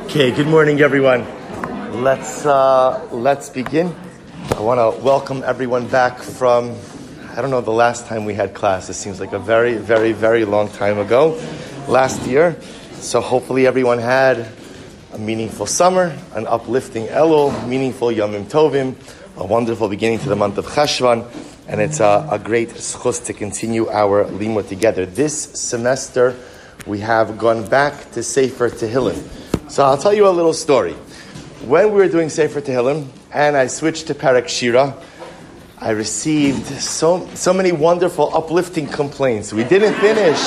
Okay, good morning, everyone. Let's begin. I want to welcome everyone back from, I don't know the last time we had class. It seems like a very, very, very long time ago, last year. So hopefully everyone had a meaningful summer, an uplifting Elul, meaningful Yomim Tovim, a wonderful beginning to the month of Cheshvan, and it's a great schus to continue our limud together. This semester, we have gone back to Sefer Tehillim. So I'll tell you a little story. When we were doing Sefer Tehillim, and I switched to Perek Shira, I received so many wonderful, uplifting complaints. We didn't finish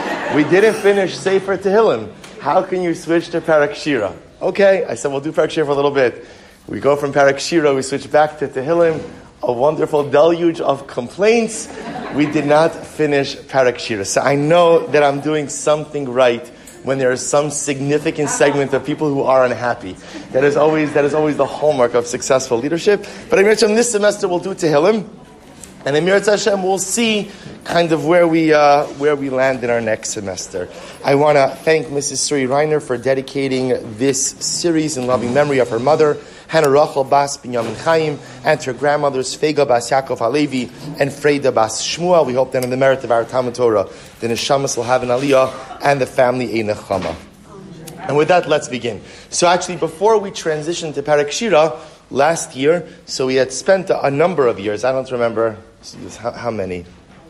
Sefer Tehillim. How can you switch to Perek Shira? Okay, I said we'll do Perek Shira for a little bit. We go from Perek Shira, we switch back to Tehillim. A wonderful deluge of complaints. We did not finish Perek Shira. So I know that I'm doing something right when there is some significant segment of people who are unhappy. That is always the hallmark of successful leadership. But Amir Hashem, this semester we'll do Tehillim, and Amir Hashem, we'll see kind of where we land in our next semester. I want to thank Mrs. Suri Reiner for dedicating this series in loving memory of her mother, Hannah Rachel Bas Binyamin Chaim, and her grandmothers Feiga Bas Yaakov Halevi and Freida Bas Shmuel. We hope that in the merit of our Talmud Torah, the Neshamas will have an aliyah and the family a nechama. And with that, let's begin. So actually, before we transition to Perek Shira, last year, so we had spent a number of years, I don't remember how many,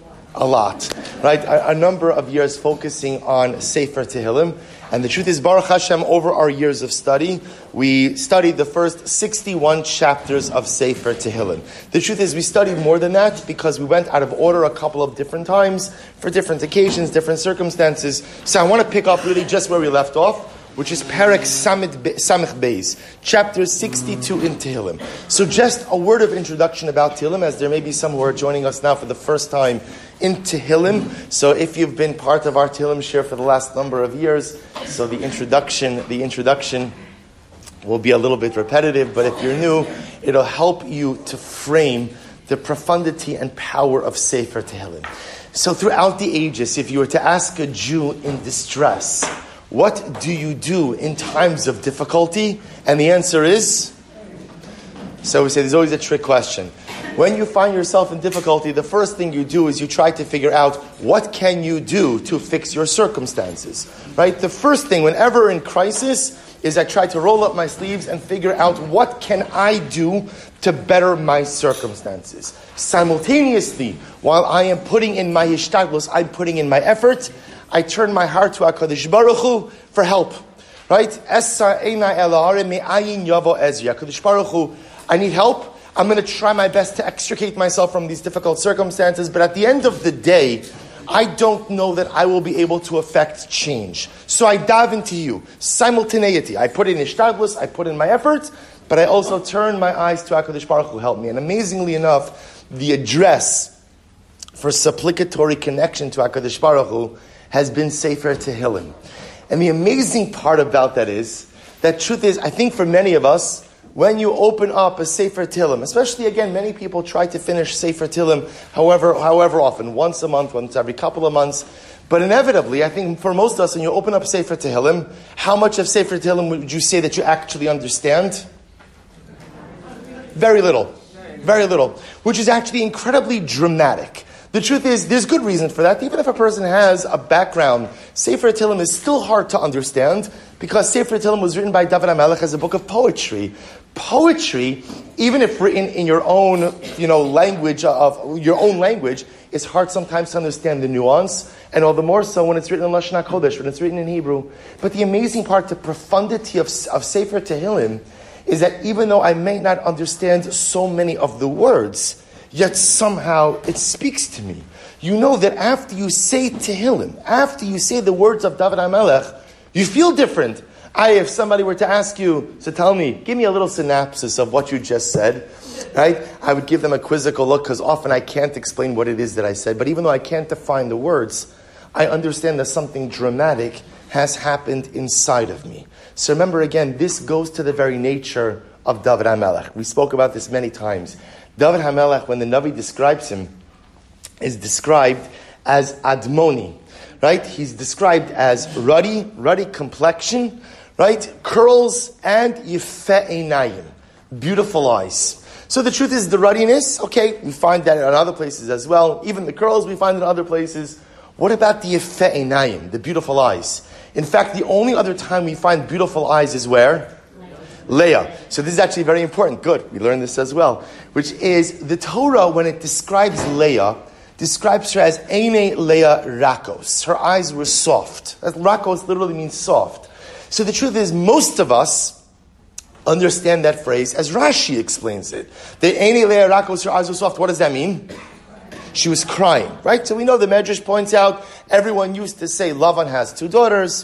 a lot, right? A number of years focusing on Sefer Tehillim. And the truth is, Baruch Hashem, over our years of study, we studied the first 61 chapters of Sefer Tehillim. The truth is, we studied more than that because we went out of order a couple of different times for different occasions, different circumstances. So I want to pick up really just where we left off, which is Perek Samech Beis, chapter 62 in Tehillim. So just a word of introduction about Tehillim, as there may be some who are joining us now for the first time in Tehillim. So if you've been part of our Tehillim share for the last number of years, so the introduction will be a little bit repetitive, but if you're new, it'll help you to frame the profundity and power of Sefer Tehillim. So throughout the ages, if you were to ask a Jew in distress, what do you do in times of difficulty? And the answer is? So we say there's always a trick question. When you find yourself in difficulty, the first thing you do is you try to figure out what can you do to fix your circumstances, right? The first thing, whenever in crisis, is I try to roll up my sleeves and figure out what can I do to better my circumstances. Simultaneously, while I am putting in my hishtadlus, I'm putting in my effort, I turn my heart to HaKadosh Baruch Hu for help, right? HaKadosh Baruch Hu, I need help. I'm going to try my best to extricate myself from these difficult circumstances, but at the end of the day, I don't know that I will be able to affect change. So I dive into you. Simultaneity. I put in hishtadlus, I put in my efforts, but I also turn my eyes to HaKadosh Baruch Hu, help me. And amazingly enough, the address for supplicatory connection to HaKadosh Baruch Hu has been Sefer Tehillim. And the amazing part about that is, that truth is, I think for many of us, when you open up a Sefer Tehillim, especially again, many people try to finish Sefer Tehillim however often, once a month, once every couple of months. But inevitably, I think for most of us, when you open up Sefer Tehillim, how much of Sefer Tehillim would you say that you actually understand? Very little. Very little. Which is actually incredibly dramatic. The truth is, there's good reason for that. Even if a person has a background, Sefer Tehillim is still hard to understand because Sefer Tehillim was written by David HaMelech as a book of poetry. Poetry, even if written in your own, language is hard sometimes to understand the nuance, and all the more so when it's written in Lashon HaKodesh, when it's written in Hebrew. But the amazing part, the profundity of Sefer Tehillim, is that even though I may not understand so many of the words, yet somehow it speaks to me. You know that after you say Tehillim, after you say the words of David HaMelech, you feel different. If somebody were to ask you, so tell me, give me a little synopsis of what you just said, right? I would give them a quizzical look because often I can't explain what it is that I said. But even though I can't define the words, I understand that something dramatic has happened inside of me. So remember again, this goes to the very nature of David HaMelech. We spoke about this many times. David HaMelech, when the Navi describes him, is described as Admoni, right? He's described as ruddy complexion, right? Curls and yifeh einayim, beautiful eyes. So the truth is the ruddiness, okay, we find that in other places as well. Even the curls we find in other places. What about the yifeh einayim, the beautiful eyes? In fact, the only other time we find beautiful eyes is where? Leah. So this is actually very important. Good. We learned this as well. Which is, the Torah, when it describes Leah, describes her as Eine Leah Rakos. Her eyes were soft. Rakos literally means soft. So the truth is, most of us understand that phrase as Rashi explains it. The Eine Leah Rakos, her eyes were soft. What does that mean? She was crying, right? So we know the Medrash points out, everyone used to say Lavan has 2 daughters,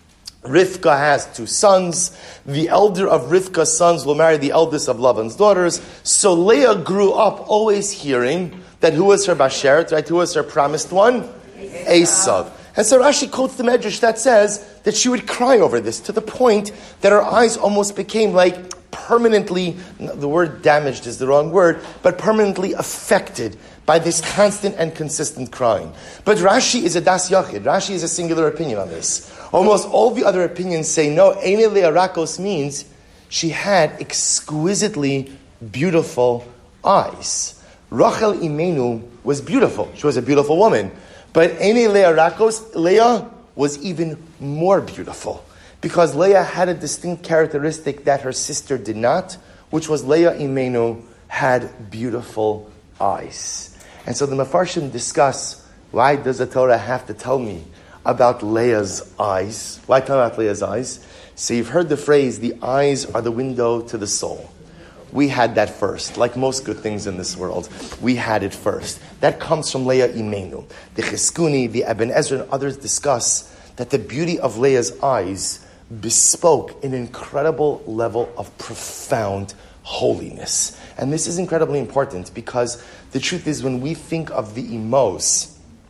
Rivka has 2 sons, the elder of Rivka's sons will marry the eldest of Lavan's daughters. So Leah grew up always hearing that who was her Bashert, right? Who was her promised one? Esav. And so Rashi quotes the Medrash that says that she would cry over this to the point that her eyes almost became like permanently, the word damaged is the wrong word, but permanently affected by this constant and consistent crying. But Rashi is a das yachid. Rashi is a singular opinion on this. Almost all the other opinions say, no, Eine Leah Rakos means she had exquisitely beautiful eyes. Rachel Imenu was beautiful. She was a beautiful woman. But Eine Leah Rakos, Leah was even more beautiful. Because Leah had a distinct characteristic that her sister did not, which was Leah Imenu had beautiful eyes. And so the Mefarshim discuss, why does the Torah have to tell me about Leah's eyes? Why tell me about Leah's eyes? So you've heard the phrase, the eyes are the window to the soul. We had that first. Like most good things in this world, we had it first. That comes from Leah Imenu. The Cheskuni, the Ibn Ezra, and others discuss that the beauty of Leah's eyes bespoke an incredible level of profound holiness. And this is incredibly important because the truth is when we think of the Imos,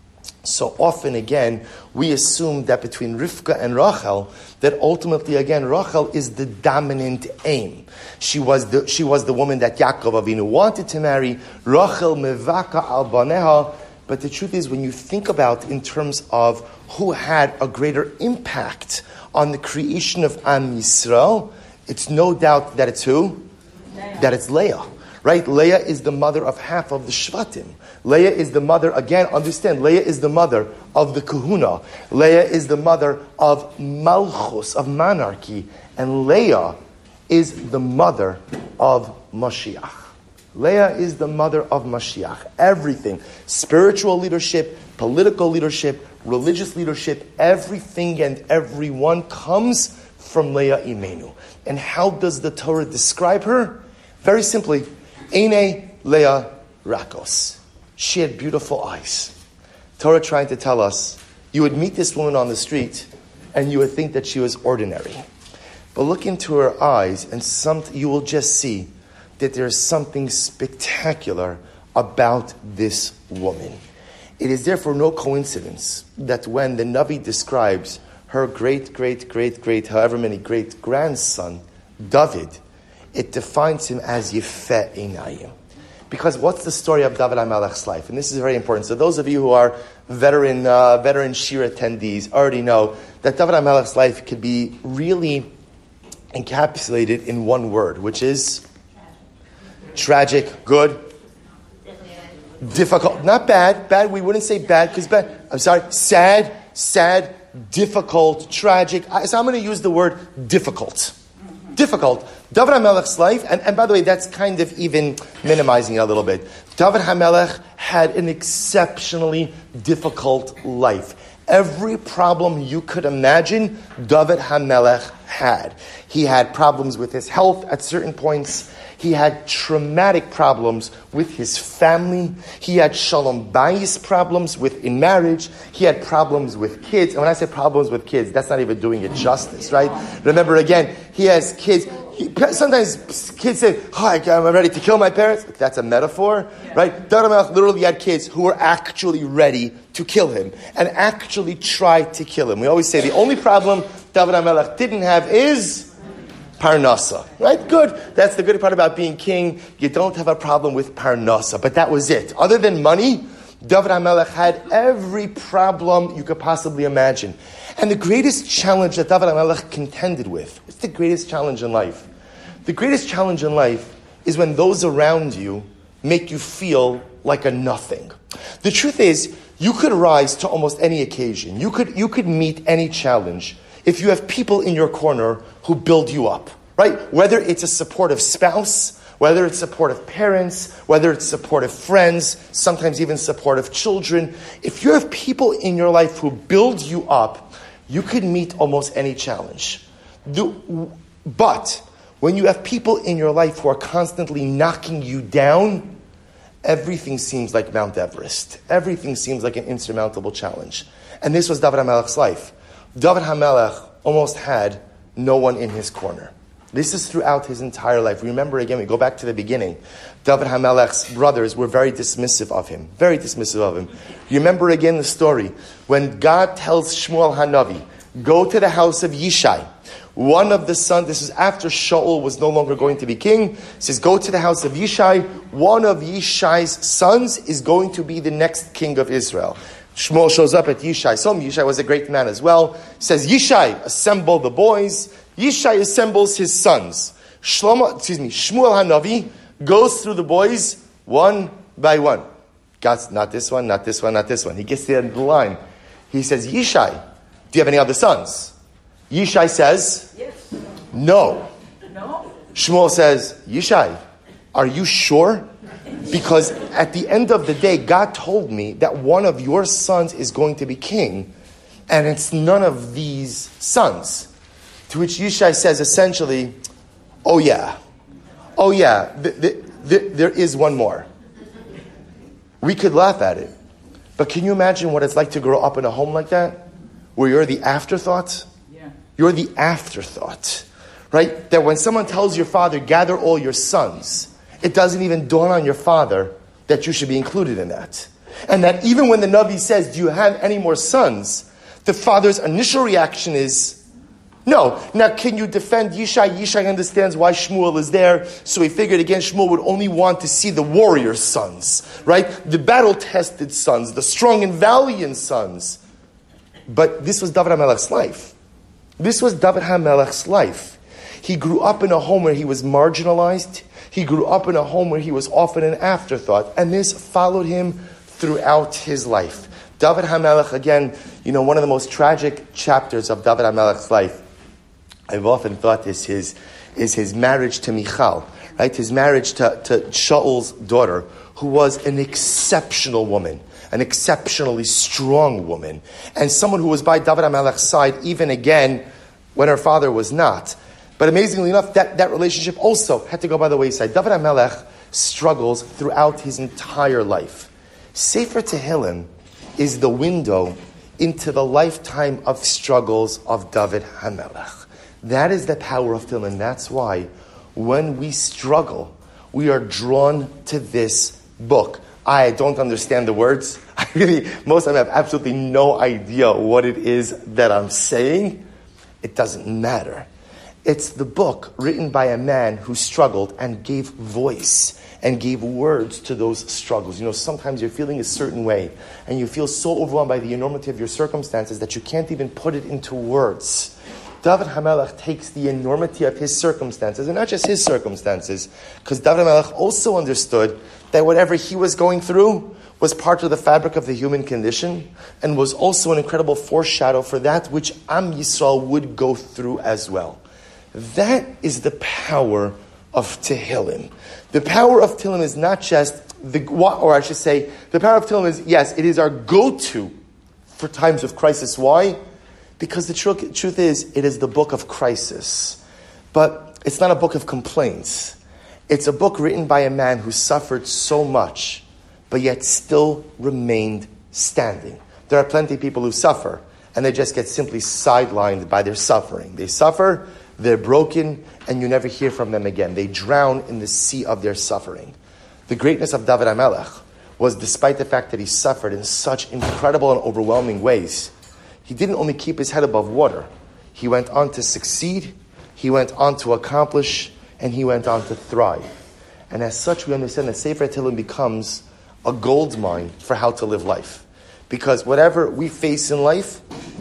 so often again, we assume that between Rivka and Rachel, that ultimately again, Rachel is the dominant aim. She was the woman that Yaakov Avinu wanted to marry. Rachel mevaka al baneha. But the truth is, when you think about in terms of who had a greater impact on the creation of Am Yisrael, it's no doubt that it's who? That it's Leah. Right? Leah is the mother of half of the Shvatim. Leah is the mother, again, understand, Leah is the mother of the Kahuna. Leah is the mother of Malchus, of monarchy. And Leah is the mother of Mashiach. Leah is the mother of Mashiach. Everything, spiritual leadership, political leadership, religious leadership, everything and everyone comes from Leah Imenu. And how does the Torah describe her? Very simply, Eine Leah Rakos. She had beautiful eyes. Torah trying to tell us, you would meet this woman on the street and you would think that she was ordinary. But look into her eyes and you will just see that there is something spectacular about this woman. It is therefore no coincidence that when the Navi describes her great, however many great-grandson, David, it defines him as Yifeh Einayim. Because what's the story of David HaMelech's life? And this is very important. So those of you who are veteran Shir attendees already know that David HaMelech's life could be really encapsulated in one word, which is tragic, good, difficult. Not bad. Bad, we wouldn't say bad because bad. I'm sorry. Sad, difficult, tragic. So I'm going to use the word difficult. Difficult. David HaMelech's life, and by the way, that's kind of even minimizing it a little bit. David HaMelech had an exceptionally difficult life. Every problem you could imagine, David HaMelech had. He had problems with his health at certain points. He had traumatic problems with his family. He had shalom bayis problems in marriage. He had problems with kids. And when I say problems with kids, that's not even doing it justice, right? Remember again, he has kids. Sometimes kids say, I'm ready to kill my parents. That's a metaphor, right? David HaMelech literally had kids who were actually ready to kill him and actually tried to kill him. We always say the only problem David HaMelech didn't have is Parnasa, right? Good. That's the good part about being king. You don't have a problem with Parnasa, but that was it. Other than money, David HaMelech had every problem you could possibly imagine. And the greatest challenge that David HaMelech contended with, what's the greatest challenge in life? The greatest challenge in life is when those around you make you feel like a nothing. The truth is, you could rise to almost any occasion. You could meet any challenge if you have people in your corner who build you up, right? Whether it's a supportive spouse, whether it's supportive parents, whether it's supportive friends, sometimes even supportive children. If you have people in your life who build you up, you could meet almost any challenge. But when you have people in your life who are constantly knocking you down, everything seems like Mount Everest. Everything seems like an insurmountable challenge. And this was David HaMelech's life. David HaMelech almost had no one in his corner. This is throughout his entire life. Remember again, we go back to the beginning. David HaMelech's brothers were very dismissive of him. Very dismissive of him. Remember again the story. When God tells Shmuel HaNavi, go to the house of Yishai. One of the sons, this is after Shaul was no longer going to be king, says, go to the house of Yishai. One of Yishai's sons is going to be the next king of Israel. Shmuel shows up at Yishai's home. Yishai was a great man as well. Says, Yishai, assemble the boys. Yishai assembles his sons. Shmuel HaNavi goes through the boys one by one. God's not this one, not this one, not this one. He gets to the end of the line. He says, Yishai, do you have any other sons? Yishai says, yes. No. Shmuel says, Yishai, are you sure? Because at the end of the day, God told me that one of your sons is going to be king, and it's none of these sons. To which Yishai says essentially, oh yeah, there is one more. We could laugh at it, but can you imagine what it's like to grow up in a home like that, where you're the afterthought? Yeah. You're the afterthought, right? That when someone tells your father, gather all your sons, it doesn't even dawn on your father that you should be included in that. And that even when the Navi says, do you have any more sons? The father's initial reaction is, no. Now, can you defend Yishai? Yishai understands why Shmuel is there, so he figured again Shmuel would only want to see the warrior sons, right? The battle-tested sons, the strong and valiant sons. But this was David HaMelech's life. This was David HaMelech's life. He grew up in a home where he was marginalized. He grew up in a home where he was often an afterthought. And this followed him throughout his life. David HaMelech, again, one of the most tragic chapters of David HaMelech's life, I've often thought is his marriage to Michal, right? His marriage to Shaul's daughter, who was an exceptional woman, an exceptionally strong woman, and someone who was by David HaMelech's side even again when her father was not. But amazingly enough, that relationship also had to go by the wayside. David HaMelech struggles throughout his entire life. Sefer Tehillim is the window into the lifetime of struggles of David HaMelech. That is the power of Tehillim. That's why when we struggle, we are drawn to this book. I don't understand the words. Most of them have absolutely no idea what it is that I'm saying. It doesn't matter. It's the book written by a man who struggled and gave voice and gave words to those struggles. Sometimes you're feeling a certain way and you feel so overwhelmed by the enormity of your circumstances that you can't even put it into words. David HaMelech takes the enormity of his circumstances, and not just his circumstances, because David HaMelech also understood that whatever he was going through was part of the fabric of the human condition, and was also an incredible foreshadow for that which Am Yisrael would go through as well. That is the power of Tehillim. The power of Tehillim is not just the power of Tehillim is, yes, it is our go-to for times of crisis. Why? Because the truth is, it is the book of crisis. But it's not a book of complaints. It's a book written by a man who suffered so much, but yet still remained standing. There are plenty of people who suffer, and they just get simply sidelined by their suffering. They suffer, they're broken, and you never hear from them again. They drown in the sea of their suffering. The greatness of David HaMelech was, despite the fact that he suffered in such incredible and overwhelming ways, he didn't only keep his head above water. He went on to succeed, he went on to accomplish, and he went on to thrive. And as such, we understand that Sefer Tehillim becomes a gold mine for how to live life. Because whatever we face in life,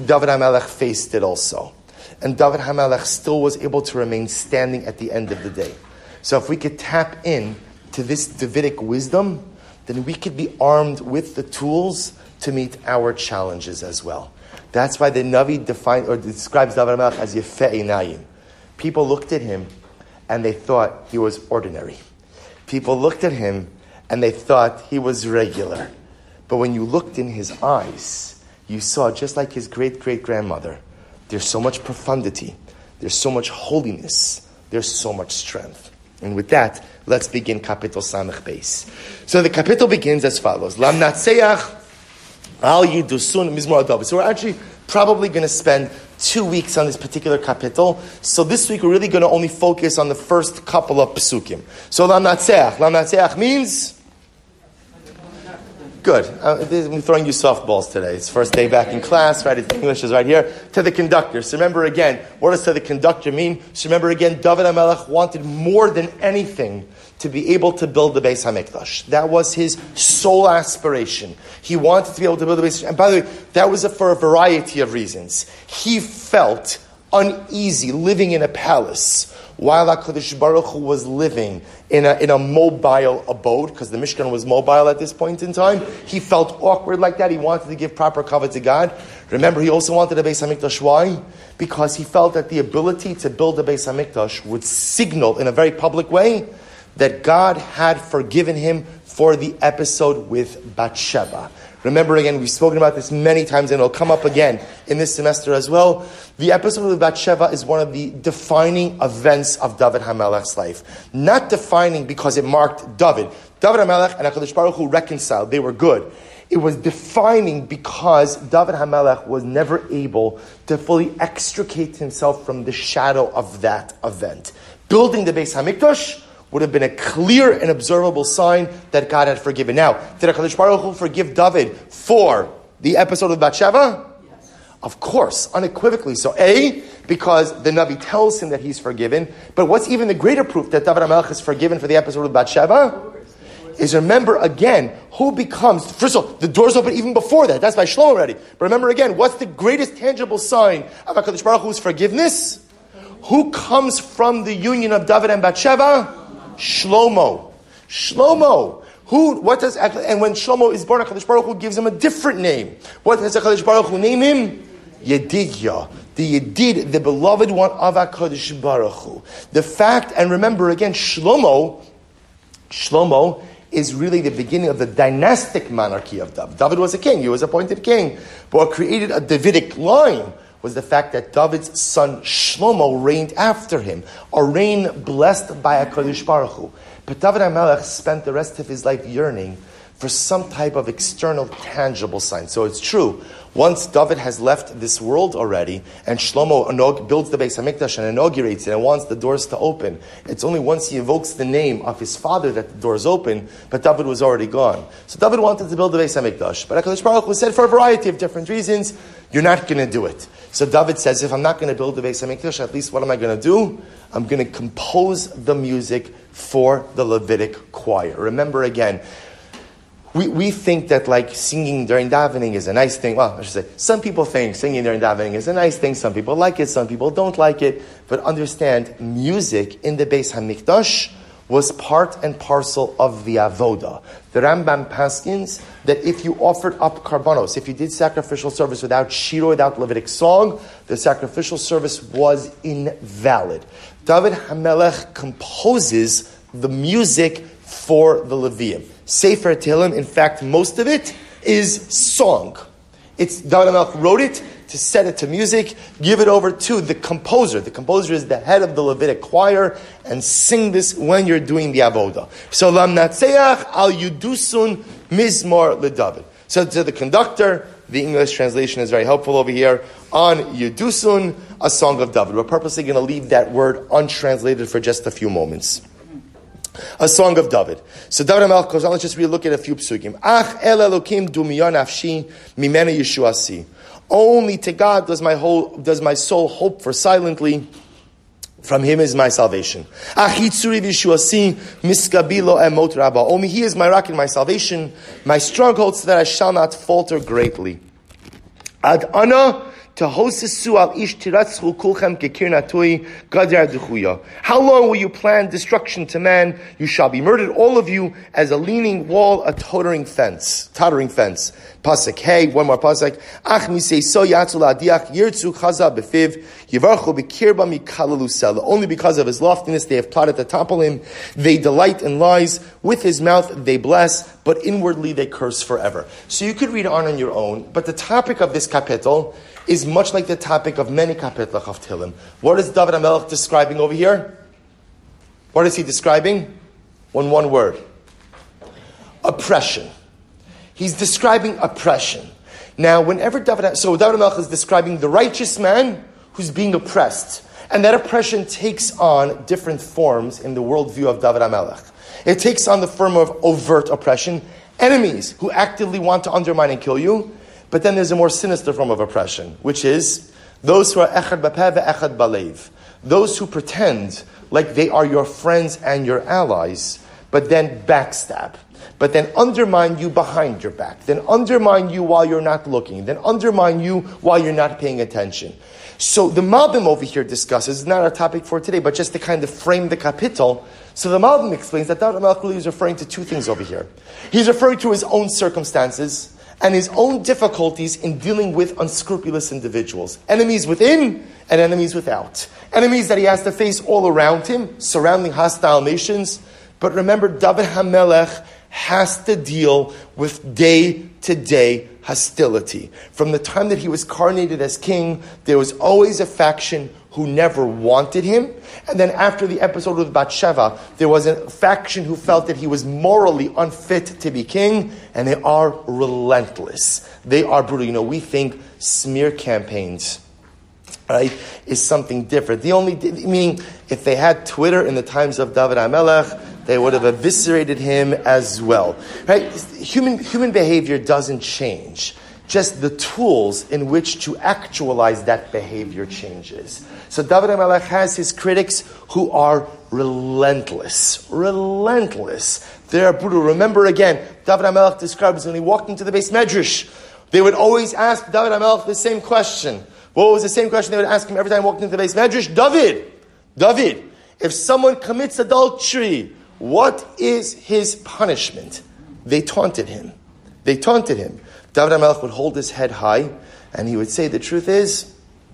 David HaMelech faced it also. And David HaMelech still was able to remain standing at the end of the day. So if we could tap in to this Davidic wisdom, then we could be armed with the tools to meet our challenges as well. That's why the Navi describes David HaMelech as Yefeh Einayim. People looked at him and they thought he was ordinary. People looked at him and they thought he was regular. But when you looked in his eyes, you saw, just like his great-great-grandmother, there's so much profundity, there's so much holiness, there's so much strength. And with that, let's begin Kapitel Samech Beis. So the Kapitel begins as follows. Lam Natseach Al Yidusun Mizmor David. So we're actually probably going to spend 2 weeks on this particular Kapitel. So this week we're really going to only focus on the first couple of Psukim. So Lam Natseach. Lam Natseach means... Good. I'm throwing you softballs today. It's first day back in class, right? English is right here. To the conductor. So remember again, what does to the conductor mean? So remember again, David HaMelech wanted more than anything to be able to build the Beis HaMikdash. That was his sole aspiration. He wanted to be able to build the Beis HaMikdash. And by the way, that was for a variety of reasons. He felt uneasy living in a palace while HaKadosh Baruch Hu was living in a mobile abode, because the Mishkan was mobile at this point in time. He felt awkward like that. He wanted to give proper cover to God. Remember, he also wanted a Beis HaMikdash. Why? Because he felt that the ability to build a Beis HaMikdash would signal in a very public way that God had forgiven him for the episode with Bathsheba. Remember again, we've spoken about this many times and it'll come up again in this semester as well. The episode with Bathsheba is one of the defining events of David HaMelech's life. Not defining because it marked David. David HaMelech and HaKadosh Baruch Hu reconciled. They were good. It was defining because David HaMelech was never able to fully extricate himself from the shadow of that event. Building the Beis HaMikdash would have been a clear and observable sign that God had forgiven. Now, did HaKadosh Baruch Hu forgive David for the episode of Bathsheba? Yes. Of course, unequivocally. So because the Navi tells him that he's forgiven, but what's even the greater proof that David HaMelech is forgiven for the episode of Bathsheba? Is remember again, who becomes, first of all, the doors open even before that. That's by Shlomo already. But remember again, what's the greatest tangible sign of HaKadosh Baruch Hu's forgiveness? Who comes from the union of David and Bathsheba? Shlomo. What does, and when Shlomo is born, HaKadosh Baruch Hu gives him a different name. What does HaKadosh Baruch Hu name him? Yedidya. The Yedid, the beloved one of HaKadosh Baruch Hu. The fact, and remember again, Shlomo is really the beginning of the dynastic monarchy of David. David was a king, he was appointed king. But what created a Davidic line was the fact that David's son Shlomo reigned after him, a reign blessed by HaKadosh Baruch Hu. But David HaMelech spent the rest of his life yearning for some type of external, tangible sign. So it's true, once David has left this world already, and Shlomo builds the Beis HaMikdash and inaugurates it and wants the doors to open, it's only once he invokes the name of his father that the doors open, but David was already gone. So David wanted to build the Beis HaMikdash, but HaKadosh Baruch Hu said for a variety of different reasons, you're not going to do it. So David says, if I'm not going to build the Beis HaMikdash, at least what am I going to do? I'm going to compose the music for the Levitic choir. Remember again, we think that like singing during davening is a nice thing. Well, I should say, some people think singing during davening is a nice thing. Some people like it, some people don't like it. But understand, music in the Beis HaMikdash was part and parcel of the avoda. The Rambam paskins that if you offered up karbanos, if you did sacrificial service without shiro, without Levitic song, the sacrificial service was invalid. David HaMelech composes the music for the Leviim. Sefer Tehillim, in fact, most of it is song. David HaMelech wrote it to set it to music, give it over to the composer. The composer is the head of the Levitic choir, and sing this when you're doing the avoda. So, Lam Natseach al Yudusun Mizmor LeDavid. So to the conductor, the English translation is very helpful over here. On Yudusun, a song of David. We're purposely going to leave that word untranslated for just a few moments. A song of David. So David HaMelech goes on. Let's just look at a few psukim. Ach el Elokim dumiyon nafshi mimena yeshuasi. Only to God does my soul hope for silently. From Him is my salvation. Achitzuri v'yeshuasi miskabilo emot rabba. Only He is my rock and my salvation, my stronghold, so that I shall not falter greatly. Ad ana How long will you plan destruction to man? You shall be murdered, all of you, as a leaning wall, a tottering fence. Pasuk hey, one more pasuk. Ach misei so yatzu la'adiach yirtzu chaza befiv yivarchu b'kirba mikalalu sela. Only because of his loftiness they have plotted to topple him. They delight in lies. With his mouth they bless, but inwardly they curse forever. So you could read on your own, but the topic of this kapitel is much like the topic of many kapitla of Tehillim. What is David HaMelech describing over here? What is he describing? One word. Oppression. He's describing oppression. Now, whenever David HaMelech is describing the righteous man who's being oppressed. And that oppression takes on different forms in the worldview of David HaMelech. It takes on the form of overt oppression, enemies who actively want to undermine and kill you. But then there's a more sinister form of oppression, which is those who are echad b'peh ve'echad b'leiv. Those who pretend like they are your friends and your allies, but then backstab. But then undermine you behind your back. Then undermine you while you're not looking. Then undermine you while you're not paying attention. So the Malbim over here discusses, not our topic for today, but just to kind of frame the kapitel. So the Malbim explains that David HaMelech really is referring to two things over here. He's referring to his own circumstances and his own difficulties in dealing with unscrupulous individuals. Enemies within and enemies without. Enemies that he has to face all around him, surrounding hostile nations. But remember, David HaMelech has to deal with day-to-day hostility. From the time that he was coronated as king, there was always a faction who never wanted him. And then after the episode with Bathsheba, there was a faction who felt that he was morally unfit to be king, and they are relentless. They are brutal. We think smear campaigns, right, is something different. Meaning, if they had Twitter in the times of David HaMelech, they would have eviscerated him as well. Right? Human behavior doesn't change. Just the tools in which to actualize that behavior changes. So David HaMelech has his critics who are relentless. Relentless. They are brutal. Remember again, David HaMelech describes when he walked into the Beis Medrash, they would always ask David HaMelech the same question. What was the same question they would ask him every time he walked into the Beis Medrash? David, if someone commits adultery, what is his punishment? They taunted him. David HaMelech would hold his head high, and he would say, the truth is,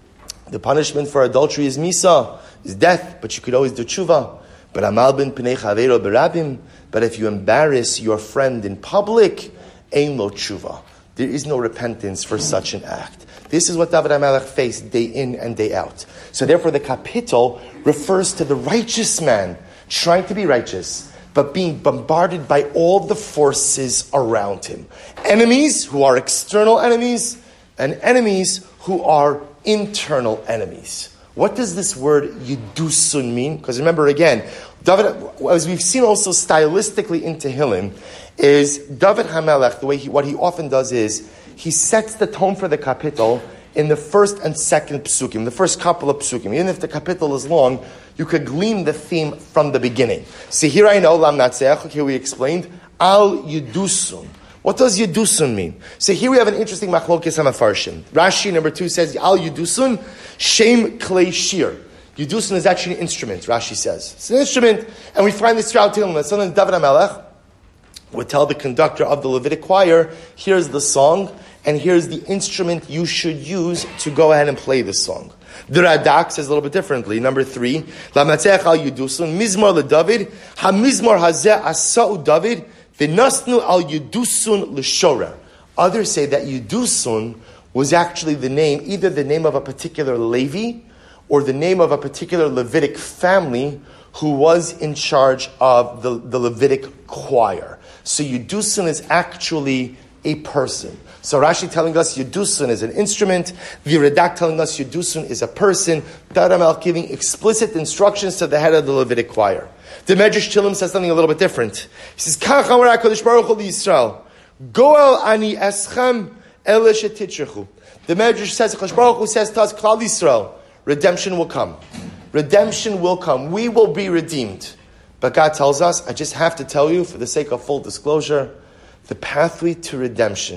the punishment for adultery is misa, is death, but you could always do tshuva. But amal bin pnei chaveiro berabim, but if you embarrass your friend in public, ein lo tshuva. There is no repentance for such an act. This is what David HaMelech faced day in and day out. So therefore the kapitel refers to the righteous man trying to be righteous, but being bombarded by all the forces around him. Enemies who are external enemies, and enemies who are internal enemies. What does this word yidusun mean? Because remember again, David, as we've seen also stylistically in Tehillim, is David HaMelech, what he often does is, he sets the tone for the kapitel in the first and second psukim, the first couple of psukim. Even if the kapitel is long, you could glean the theme from the beginning. See, here I know, Lam Natseach, here we explained, Al Yidusun. What does Yidusun mean? So here we have an interesting machlokes hamafarshim. Rashi number 2 says, Al Yidusun, Shem Klei Shir. Yidusun is actually an instrument, Rashi says. It's an instrument, and we find this throughout Tehillim. Sometimes David HaMelech would tell the conductor of the Levitic choir, here's the song, and here's the instrument you should use to go ahead and play the song. The Radak says a little bit differently. Number 3, Lamatzeach al Yudusun, Mizmor LeDavid, HaMizmor Hazeh Asa'u David, V'nasnu al Yudusun L'Shorer. Others say that Yudusun was actually the name, either the name of a particular Levi, or the name of a particular Levitic family who was in charge of the Levitic choir. So Yudusun is actually a person. So Rashi telling us Yudusun is an instrument. The Radak telling us Yudusun is a person. David HaMelech giving explicit instructions to the head of the Levitic choir. The Medrash Tehillim says something a little bit different. He says, Kach amar HaKadosh Baruch Hu Yisrael, Goel ani eschem ele shetitrechu. The Medrash says, HaKadosh Baruch Hu says to us, Klal Yisrael, redemption will come. Redemption will come. We will be redeemed. But God tells us, I just have to tell you, for the sake of full disclosure, the pathway to redemption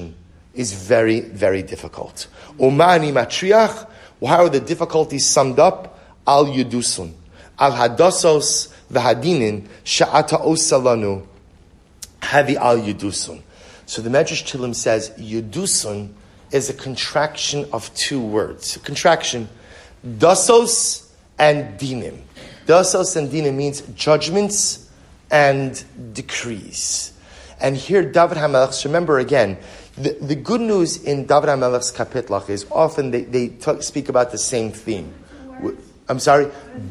is very, very difficult. Umani matriach, how are the difficulties summed up? Al yudusun, al hadasos v'hadinin, sha'ata osalanu, havi al yudusun. So the Medrash Tehillim says, yudusun is a contraction of two words. Contraction, dasos and dinim. Dasos and dinim means judgments and decrees. And here David HaMelech, remember again, the good news in David HaMelech's Kapitlach is often they speak about the same theme. I'm sorry,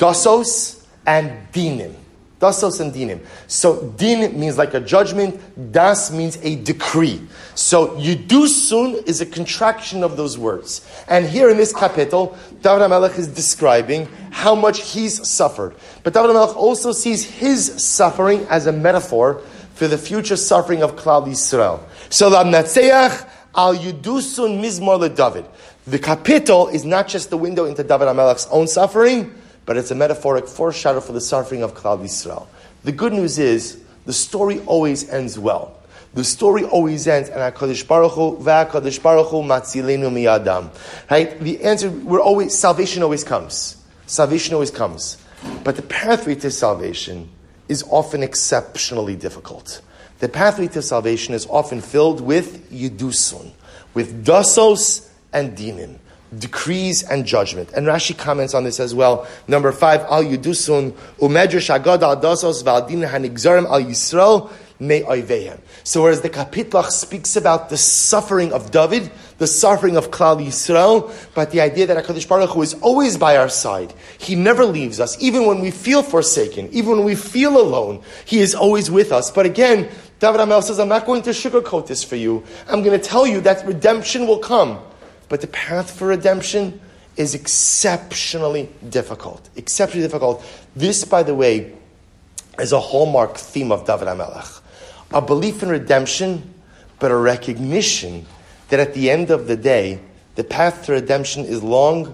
dasos and dinim. Dasos and dinim. So din means like a judgment, das means a decree. So yudusun is a contraction of those words. And here in this kapitel, David HaMelech is describing how much he's suffered. But David HaMelech also sees his suffering as a metaphor for the future suffering of Klal Yisrael. So Lamnatseach al yudusun mizmor leDavid. The kapitel is not just the window into David HaMelech's own suffering, but it's a metaphoric foreshadow for the suffering of Klal Yisrael. The good news is, the story always ends well. The story always ends, and HaKadosh Baruch Hu, v'HaKadosh Baruch Hu matzilenu miyadam. Right? The answer, salvation always comes. Salvation always comes. But the pathway to salvation is often exceptionally difficult. The pathway to salvation is often filled with yudusun, with dasos and dinim, decrees and judgment. And Rashi comments on this as well. Number 5, al yudusun umedrash agad al dasos v'al din hanigzarim al Yisrael me oivehem. So whereas the Kapitlach speaks about the suffering of David, the suffering of Klal Yisrael, but the idea that HaKadosh Baruch Hu is always by our side. He never leaves us, even when we feel forsaken, even when we feel alone. He is always with us. But again, David HaMelech says, I'm not going to sugarcoat this for you. I'm going to tell you that redemption will come. But the path for redemption is exceptionally difficult. Exceptionally difficult. This, by the way, is a hallmark theme of David HaMelech. A belief in redemption, but a recognition that at the end of the day, the path to redemption is long,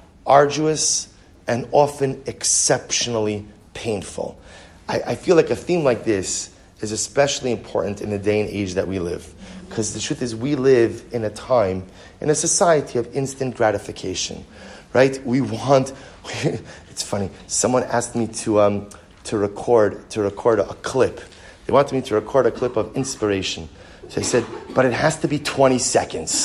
arduous, and often exceptionally painful. I feel like a theme like this is especially important in the day and age that we live. Because the truth is, we live in a time, in a society of instant gratification, right? We want. It's funny. Someone asked me to record a clip. They wanted me to record a clip of inspiration. So I said, but it has to be 20 seconds.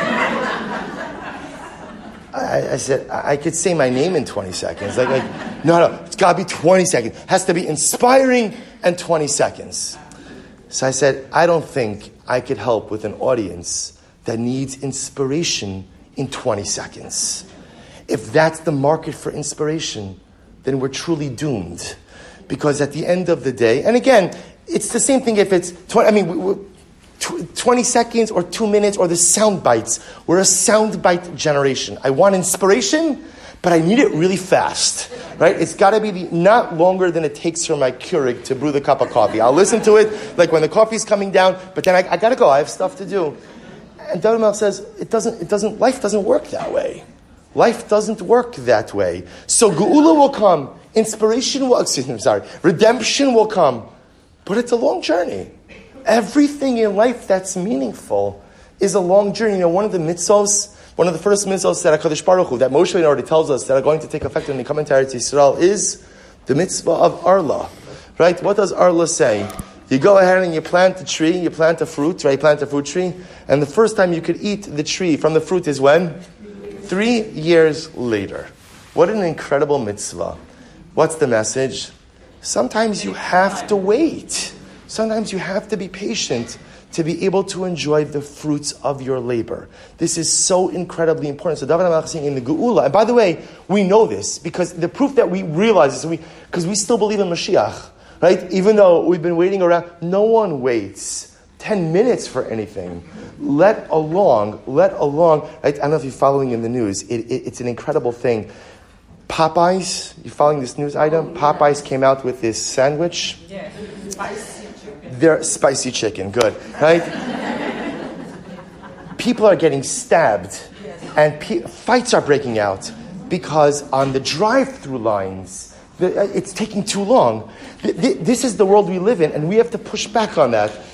I said, I could say my name in 20 seconds. Like, no, it's got to be 20 seconds. It has to be inspiring and 20 seconds. So I said, I don't think I could help with an audience that needs inspiration in 20 seconds. If that's the market for inspiration, then we're truly doomed. Because at the end of the day, and again, it's the same thing if it's 20 seconds or 2 minutes or the sound bites. We're a sound bite generation. I want inspiration, but I need it really fast. Right? It's got to be not longer than it takes for my Keurig to brew the cup of coffee. I'll listen to it like when the coffee's coming down, but then I got to go. I have stuff to do. And David HaMelech says life doesn't work that way. Life doesn't work that way. So Geula will come. Redemption will come. But it's a long journey. Everything in life that's meaningful is a long journey. You know, one of the first mitzvos that HaKadosh Baruch Hu, that Moshe already tells us that are going to take effect when they come into Eretz Yisrael is the mitzvah of Arla. Right? What does Arla say? You go ahead and you plant a tree, you plant a fruit, right? You plant a fruit tree, and the first time you could eat the tree from the fruit is when? 3 years later. What an incredible mitzvah. What's the message? Sometimes you have to wait. Sometimes you have to be patient to be able to enjoy the fruits of your labor. This is so incredibly important. So David HaMelech is saying in the Geula, and by the way, we know this because the proof that we realize is because we still believe in Mashiach, right? Even though we've been waiting around, no one waits 10 minutes for anything, let alone, right? I don't know if you're following in the news. It's an incredible thing. Popeyes, you following this news item? Popeyes came out with this sandwich. Yes, spicy chicken. They're spicy chicken, good, right? People are getting stabbed, and fights are breaking out because on the drive-through lines, it's taking too long. This is the world we live in, and we have to push back on that.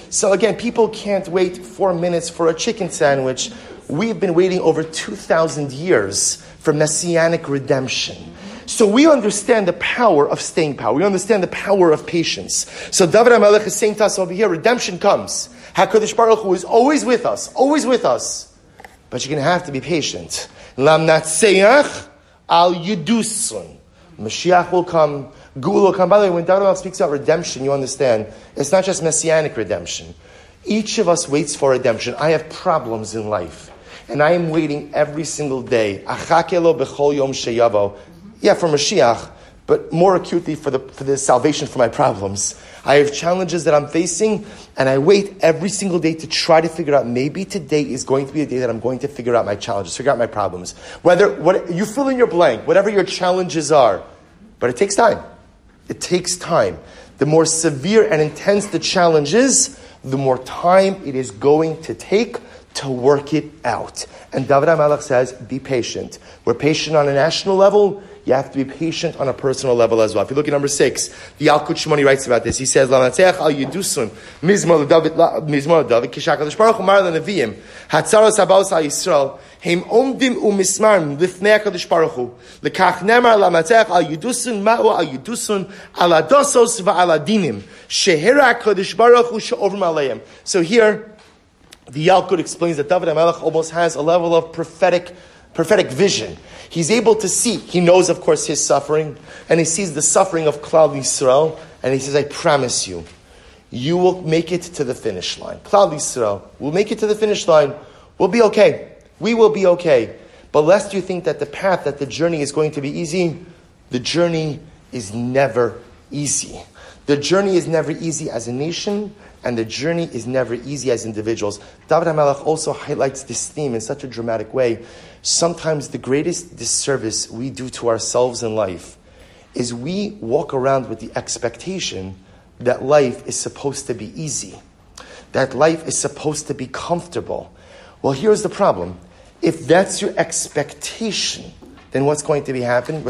So again, people can't wait 4 minutes for a chicken sandwich. We've been waiting over 2,000 years for messianic redemption. So we understand the power of staying power. We understand the power of patience. So David HaMelech is saying to us over here, redemption comes. HaKadosh Baruch Hu is always with us, always with us. But you're going to have to be patient. Lam natseach al yudusun. Mashiach will come, Gul will come. By the way, when David HaMelech speaks about redemption, you understand, it's not just messianic redemption. Each of us waits for redemption. I have problems in life. And I am waiting every single day. Achakelo b'chol yom sheyavo. Yeah, for Mashiach, but more acutely for the salvation for my problems. I have challenges that I'm facing, and I wait every single day to try to figure out, maybe today is going to be a day that I'm going to figure out my challenges, figure out my problems. What you fill in your blank, whatever your challenges are. But it takes time. It takes time. The more severe and intense the challenge is, the more time it is going to take to work it out. And David HaMelech says, be patient. We're patient on a national level. You have to be patient on a personal level as well. If you look at number 6, the Yalkut Shimoni writes about this. He says, "Lanatzeach al Yedusun mizmor David kishak HaKadosh Baruch Hu mar leNeviim hatzaros habaos al Yisrael heim omdim umismarm lifnei HaKadosh Baruch Hu lekach nemar lanatzeach al Yedusun ma'u al Yedusun al adosos va'al adinim shehera HaKadosh Baruch Hu she'ovrim aleim." So here, the Yalkut explains that David HaMelech almost has a level of prophetic vision. He's able to see. He knows, of course, his suffering, and he sees the suffering of Klal Yisrael, and he says, I promise you, you will make it to the finish line. Klal Yisrael will make it to the finish line. We'll be okay. We will be okay. But lest you think that the journey is going to be easy, the journey is never easy. The journey is never easy as a nation, and the journey is never easy as individuals. David HaMelech also highlights this theme in such a dramatic way. Sometimes the greatest disservice we do to ourselves in life is we walk around with the expectation that life is supposed to be easy, that life is supposed to be comfortable. Well, here's the problem. If that's your expectation, then what's going to happen?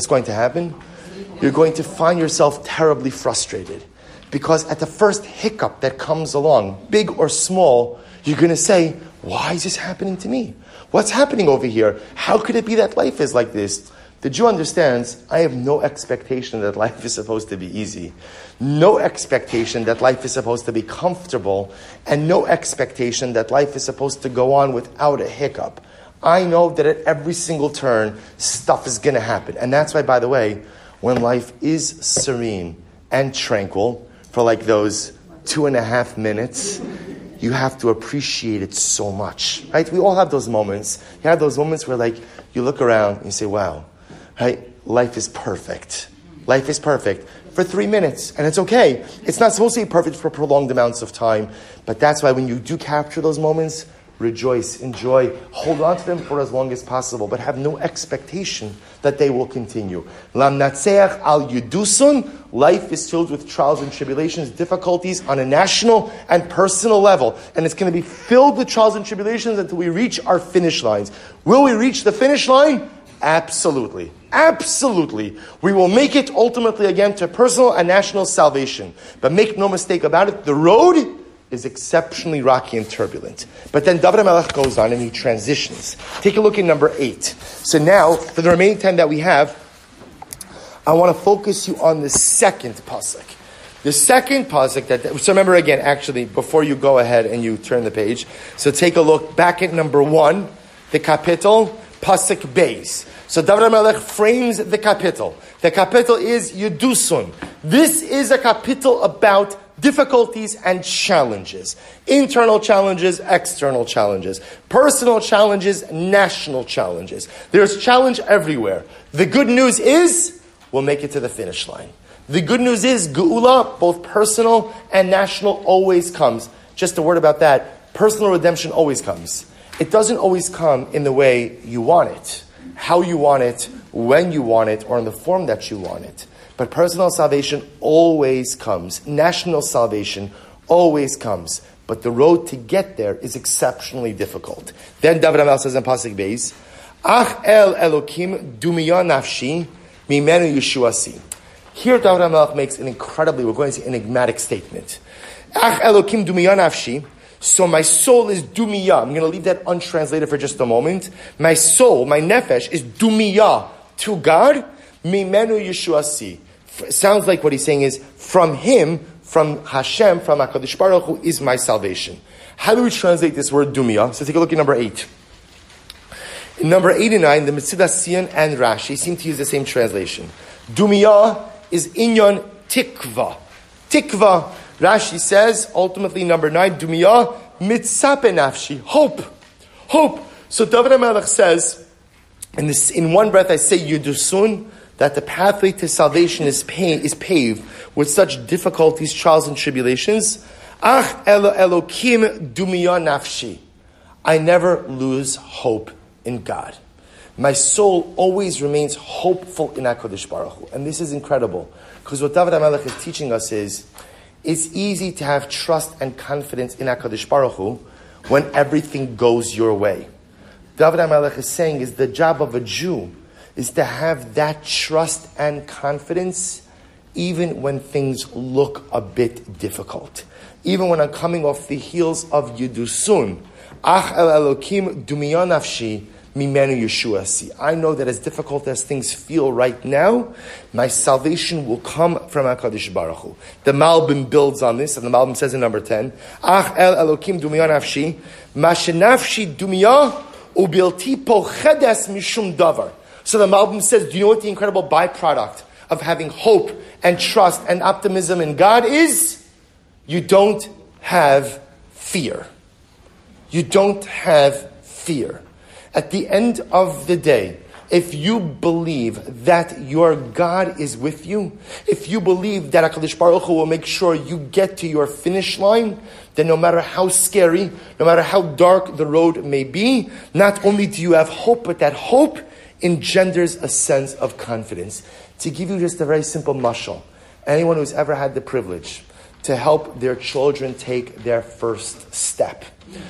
You're going to find yourself terribly frustrated. Because at the first hiccup that comes along, big or small, you're going to say, why is this happening to me? What's happening over here? How could it be that life is like this? The Jew understands, I have no expectation that life is supposed to be easy. No expectation that life is supposed to be comfortable. And no expectation that life is supposed to go on without a hiccup. I know that at every single turn, stuff is going to happen. And that's why, by the way, when life is serene and tranquil, for like those 2.5 minutes, you have to appreciate it so much, right? We all have those moments. You have those moments where like, you look around and you say, wow, right? Life is perfect. Life is perfect for 3 minutes, and it's okay. It's not supposed to be perfect for prolonged amounts of time, but that's why when you do capture those moments, rejoice, enjoy, hold on to them for as long as possible, but have no expectation that they will continue. Lam natseach al yudusun. Life is filled with trials and tribulations, difficulties on a national and personal level. And it's going to be filled with trials and tribulations until we reach our finish lines. Will we reach the finish line? Absolutely. Absolutely. We will make it ultimately again to personal and national salvation. But make no mistake about it, the road is exceptionally rocky and turbulent. But then David HaMelech goes on and he transitions. Take a look at number 8. So now, for the remaining time that we have, I want to focus you on the second pasuk. The second pasuk so remember again, actually, before you go ahead and you turn the page, so take a look back at number 1, the kapitel, pasuk beis. So David HaMelech frames the kapitel. The kapitel is Yedusun. This is a kapitel about difficulties and challenges. Internal challenges, external challenges. Personal challenges, national challenges. There's challenge everywhere. The good news is, we'll make it to the finish line. The good news is, Geula, both personal and national, always comes. Just a word about that. Personal redemption always comes. It doesn't always come in the way you want it, how you want it, when you want it, or in the form that you want it. But personal salvation always comes. National salvation always comes. But the road to get there is exceptionally difficult. Then David HaMelech says in Pasuk Beis, Ach el Elokim dumiya nafshi mimenu yeshuasi. Here David HaMelech makes an incredibly, we're going to say, enigmatic statement. Ach Elokim dumiya nafshi. So my soul is dumiya. I'm going to leave that untranslated for just a moment. My soul, my nefesh, is dumiya to God. Mimenu Yeshuasi. Sounds like what he's saying is, from him, from Hashem, from HaKadosh Baruch Hu, is my salvation. How do we translate this word dumiya? So take a look at number 8. In number 8 and 9, the Metzidas Sion and Rashi seem to use the same translation. Dumiya is inyon tikva. Tikva, Rashi says, ultimately number 9, Dumiya mitzape nafshi. Hope. Hope. So David HaMelech says, in one breath I say Yudusun, that the pathway to salvation is paved with such difficulties, trials, and tribulations. Ach Elokim dumiya nafshi. I never lose hope in God. My soul always remains hopeful in HaKadosh Baruch Hu. And this is incredible. Because what David HaMelech is teaching us is, it's easy to have trust and confidence in HaKadosh Baruch Hu when everything goes your way. David HaMelech is saying is the job of a Jew is to have that trust and confidence even when things look a bit difficult. Even when I'm coming off the heels of Yudusun. Ach el Elokim dumiya nafshi mimenu Yeshuasi. I know that as difficult as things feel right now, my salvation will come from HaKadosh Baruch Hu. The Malbim builds on this, and the Malbim says in number 10, Ach el Elokim dumiya nafshi, mashenafshi dumiya ubilti pochedes mishum davar. So the Malbim says, do you know what the incredible byproduct of having hope and trust and optimism in God is? You don't have fear. You don't have fear. At the end of the day, if you believe that your God is with you, if you believe that HaKadosh Baruch Hu will make sure you get to your finish line, then no matter how scary, no matter how dark the road may be, not only do you have hope, but that hope engenders a sense of confidence. To give you just a very simple mashal, anyone who's ever had the privilege to help their children take their first step.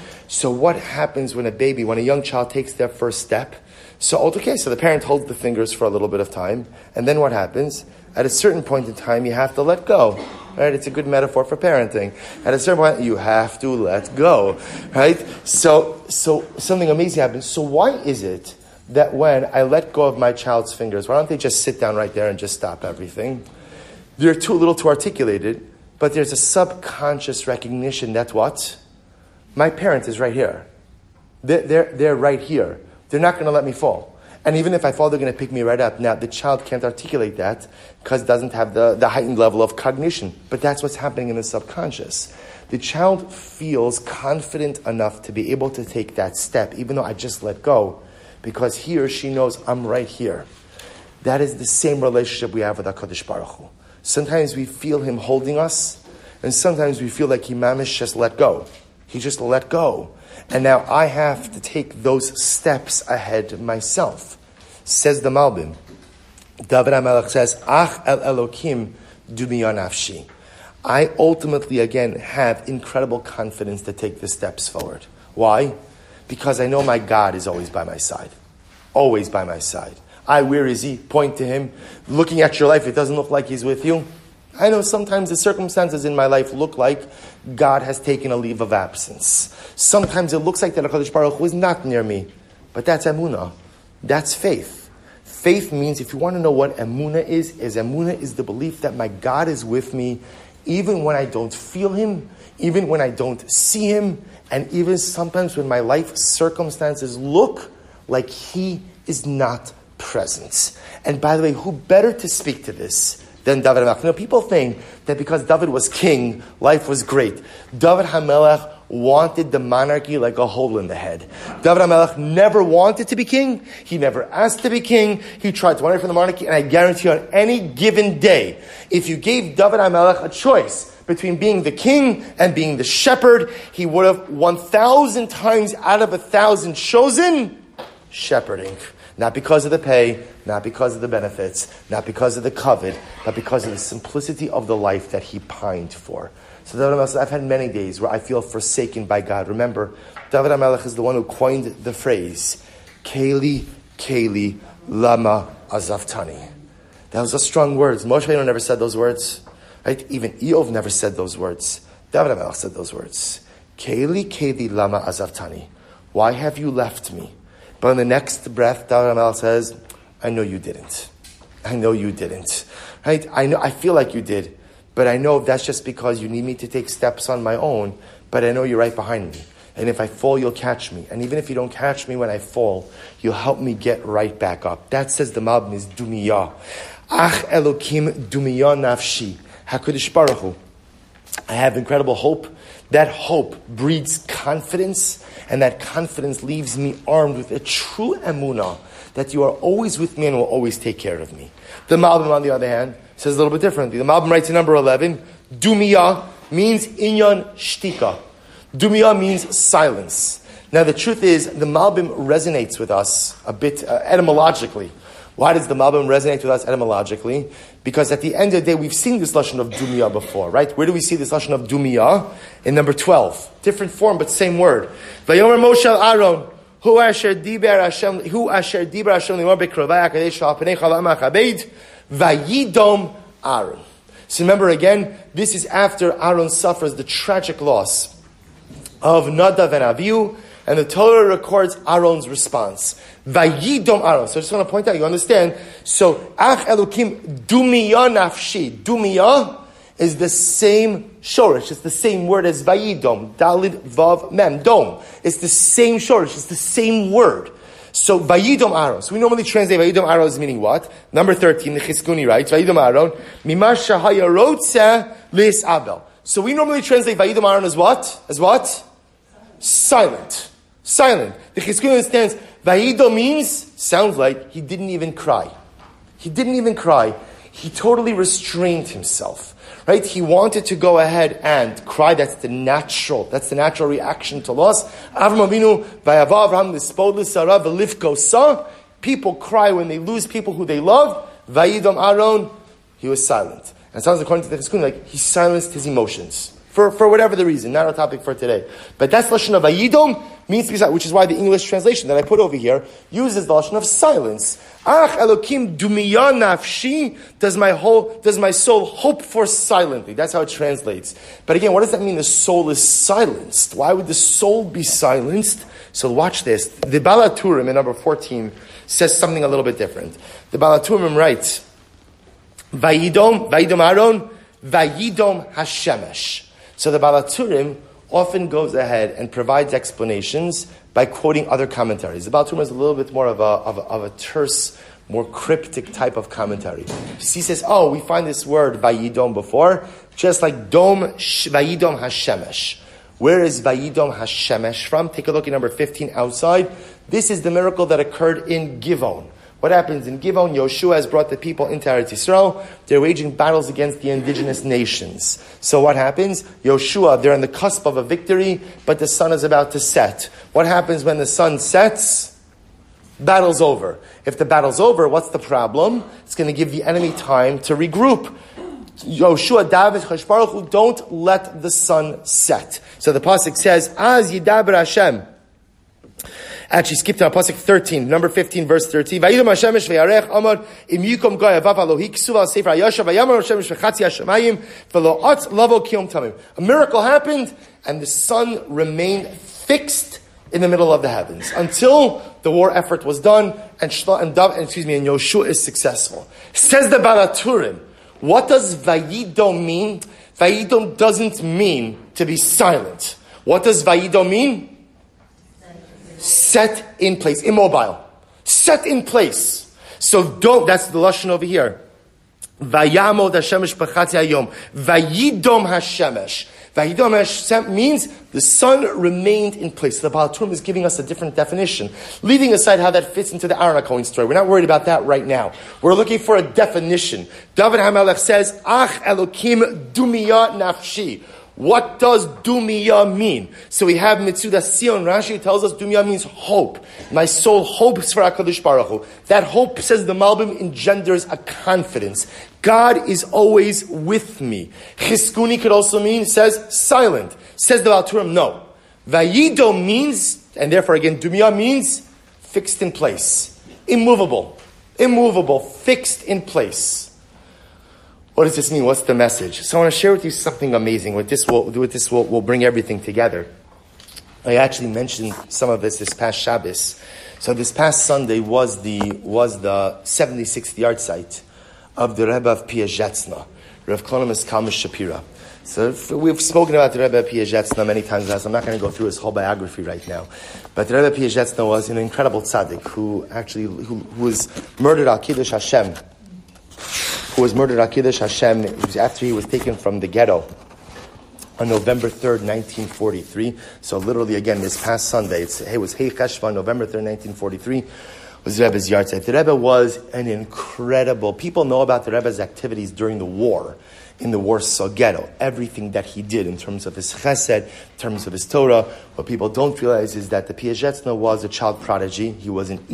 So what happens when a young child takes their first step? So the parent holds the fingers for a little bit of time, and then what happens? At a certain point in time, you have to let go. Right? It's a good metaphor for parenting. At a certain point, you have to let go. Right? So something amazing happens. So why is it that when I let go of my child's fingers, why don't they just sit down right there and just stop everything? They're too little to articulate it, but there's a subconscious recognition that what? My parent is right here. They're right here. They're not going to let me fall. And even if I fall, they're going to pick me right up. Now, the child can't articulate that because it doesn't have the heightened level of cognition. But that's what's happening in the subconscious. The child feels confident enough to be able to take that step, even though I just let go, because he or she knows I'm right here. That is the same relationship we have with HaKadosh Baruch Hu. Sometimes we feel him holding us, and sometimes we feel like he mamish just let go. He just let go. And now I have to take those steps ahead myself. Says the Malbim. David HaMelech says, Ach el Elokim dumiya nafshi. I ultimately, again, have incredible confidence to take the steps forward. Why? Because I know my God is always by my side. Always by my side. Where is he? Point to him. Looking at your life, it doesn't look like he's with you. I know sometimes the circumstances in my life look like God has taken a leave of absence. Sometimes it looks like that HaKadosh Baruch Hu is not near me. But that's emunah. That's faith. Faith means, if you want to know what emunah is the belief that my God is with me even when I don't feel him, even when I don't see him, and even sometimes when my life circumstances look like he is not present. And by the way, who better to speak to this than David HaMelech? You know, people think that because David was king, life was great. David HaMelech wanted the monarchy like a hole in the head. David HaMelech never wanted to be king. He never asked to be king. He tried to run away from the monarchy, and I guarantee you on any given day, if you gave David HaMelech a choice between being the king and being the shepherd, he would have 1,000 times out of 1,000 chosen shepherding. Not because of the pay, not because of the benefits, not because of the covet, but because of the simplicity of the life that he pined for. So David HaMelech says, I've had many days where I feel forsaken by God. Remember, David HaMelech is the one who coined the phrase, Keli, Keli, Lama Azavtani. That was a strong words. Moshe Rabbeinu never said those words. Right? Even Eov never said those words. David HaMelech said those words. Keli lama azavtani. Why have you left me? But in the next breath, David HaMelech says, I know you didn't. I know you didn't. Right? I feel like you did, but I know that's just because you need me to take steps on my own, but I know you're right behind me. And if I fall, you'll catch me. And even if you don't catch me when I fall, you'll help me get right back up. That says the Malbim is Dumiyah. Ach Elokim Dumiyah Nafshi. HaKadosh Baruch Hu. I have incredible hope. That hope breeds confidence, and that confidence leaves me armed with a true emunah that you are always with me and will always take care of me. The Malbim, on the other hand, says a little bit differently. The Malbim writes in number 11, Dumiyah means inyan shtika. Dumiyah means silence. Now the truth is, the Malbim resonates with us a bit etymologically. Why does the Malbim resonate with us etymologically? Because at the end of the day, we've seen this lashon of Dumiyah before, right? Where do we see this lashon of Dumiyah? In number 12. Different form, but same word. Vayomer Moshe Aaron, Hu asher diber Hashem limor bekrovai hakadosh al pnei chol ha'am hachabed, vayidom Aaron. So remember again, this is after Aaron suffers the tragic loss of Nadav and Avihu, and the Torah records Aaron's response. Vayidom Aaron. So I just want to point out, you understand? So, Ach Elokim Dumiyah Nafshi. Dumiyah is the same shorish. It's the same word as Vayidom. Dalid Vav Mem. Dom. It's the same shorish. It's the same word. So, Vayidom Aaron. So we normally translate Vayidom Aaron as meaning what? Number 13, the Chizkuni writes, Vayidom Aaron, Mimar Shahaya Rotze Lis Abel. So we normally translate Vayidom Aaron as what? As what? Silent. Silent. The Chizkuni understands Vayidom means, sounds like he didn't even cry. He didn't even cry. He totally restrained himself. Right? He wanted to go ahead and cry. That's the natural reaction to loss. Avram Avinu, Vayava Avraham Lispod L'Sara V'Lifko Sa. People cry when they lose people who they love. Vayidom Aaron, he was silent. And it sounds according to the Chizkuni like he silenced his emotions. For whatever the reason, not our topic for today. But that's lashon of Vayidom, means to be silent, which is why the English translation that I put over here uses the lashon of silence. Ach Elokim Dumiyah Nafshi, does my soul hope for silently? That's how it translates. But again, what does that mean the soul is silenced? Why would the soul be silenced? So watch this. The Baal HaTurim in number 14 says something a little bit different. The Baal HaTurim writes, Vayidom Aaron, Vayidom Hashemesh. So the Baal HaTurim often goes ahead and provides explanations by quoting other commentaries. The Baal HaTurim is a little bit more of a terse, more cryptic type of commentary. He says, we find this word Vayidom before, just like Vayidom Hashemesh. Where is Vayidom Hashemesh from? Take a look at number 15 outside. This is the miracle that occurred in Givon. What happens in Givon? Yoshua has brought the people into Eretz Yisrael. They're waging battles against the indigenous nations. So what happens? Yoshua, they're on the cusp of a victory, but the sun is about to set. What happens when the sun sets? Battle's over. If the battle's over, what's the problem? It's going to give the enemy time to regroup. Yoshua, David, Chash Baruch Hu, don't let the sun set. So the pasuk says, Az Yidaber Hashem. Actually, skip to pasuk 13, number 15, verse 13. Vayidom Hashemesh v'yarech amar im yikom goy avav alo hiksuv al sefer hayashav vayamar Hashemesh v'chatzi hashamayim v'lo atz lavo kiyom tamim. A miracle happened, and the sun remained fixed in the middle of the heavens until the war effort was done and Yoshua is successful. Says the Baal HaTurim, what does Vayidom mean? Vayidom doesn't mean to be silent. What does Vayidom mean? Set in place, immobile. Set in place. So that's the lashon over here. Vayamod Hashemesh b'chatzi hayom. Vayidom Hashemesh. Vayidom Hashem means the sun remained in place. The Baal HaTurim is giving us a different definition. Leaving aside how that fits into the Aaron HaKohen story. We're not worried about that right now. We're looking for a definition. David HaMelech says, Ach Elokim Dumiyah Nafshi. What does Dumiyah mean? So we have Mitzuda Sion. Rashi tells us Dumiyah means hope. My soul hopes for HaKadosh Baruch Hu. That hope, says the Malbim, engenders a confidence. God is always with me. Chizkuni could also mean, says silent. Says the Baal HaTurim, no. Vayidom means, and therefore again, Dumiyah means fixed in place. Immovable. Immovable. Fixed in place. What does this mean? What's the message? So I want to share with you something amazing. With this, we'll bring everything together. I actually mentioned some of this past Shabbos. So this past Sunday was the 76th yard site of the Rebbe of Piazetzna, Rav Klonimus Kalmish Shapira. So we've spoken about the Rebbe of Piazetzna many times. I'm not going to go through his whole biography right now. But the Rebbe of Piazetzna was an incredible tzaddik who was murdered al Kiddush Hashem. Who was murdered al Kiddush Hashem after he was taken from the ghetto on November 3rd, 1943. So literally, again, this past Sunday, it was Hei Cheshvan, November 3rd, 1943, was the Rebbe's yard site. The Rebbe was an incredible... People know about the Rebbe's activities during the war, in the Warsaw Ghetto. Everything that he did in terms of his chesed, in terms of his Torah. What people don't realize is that the Piazetzna was a child prodigy. He was an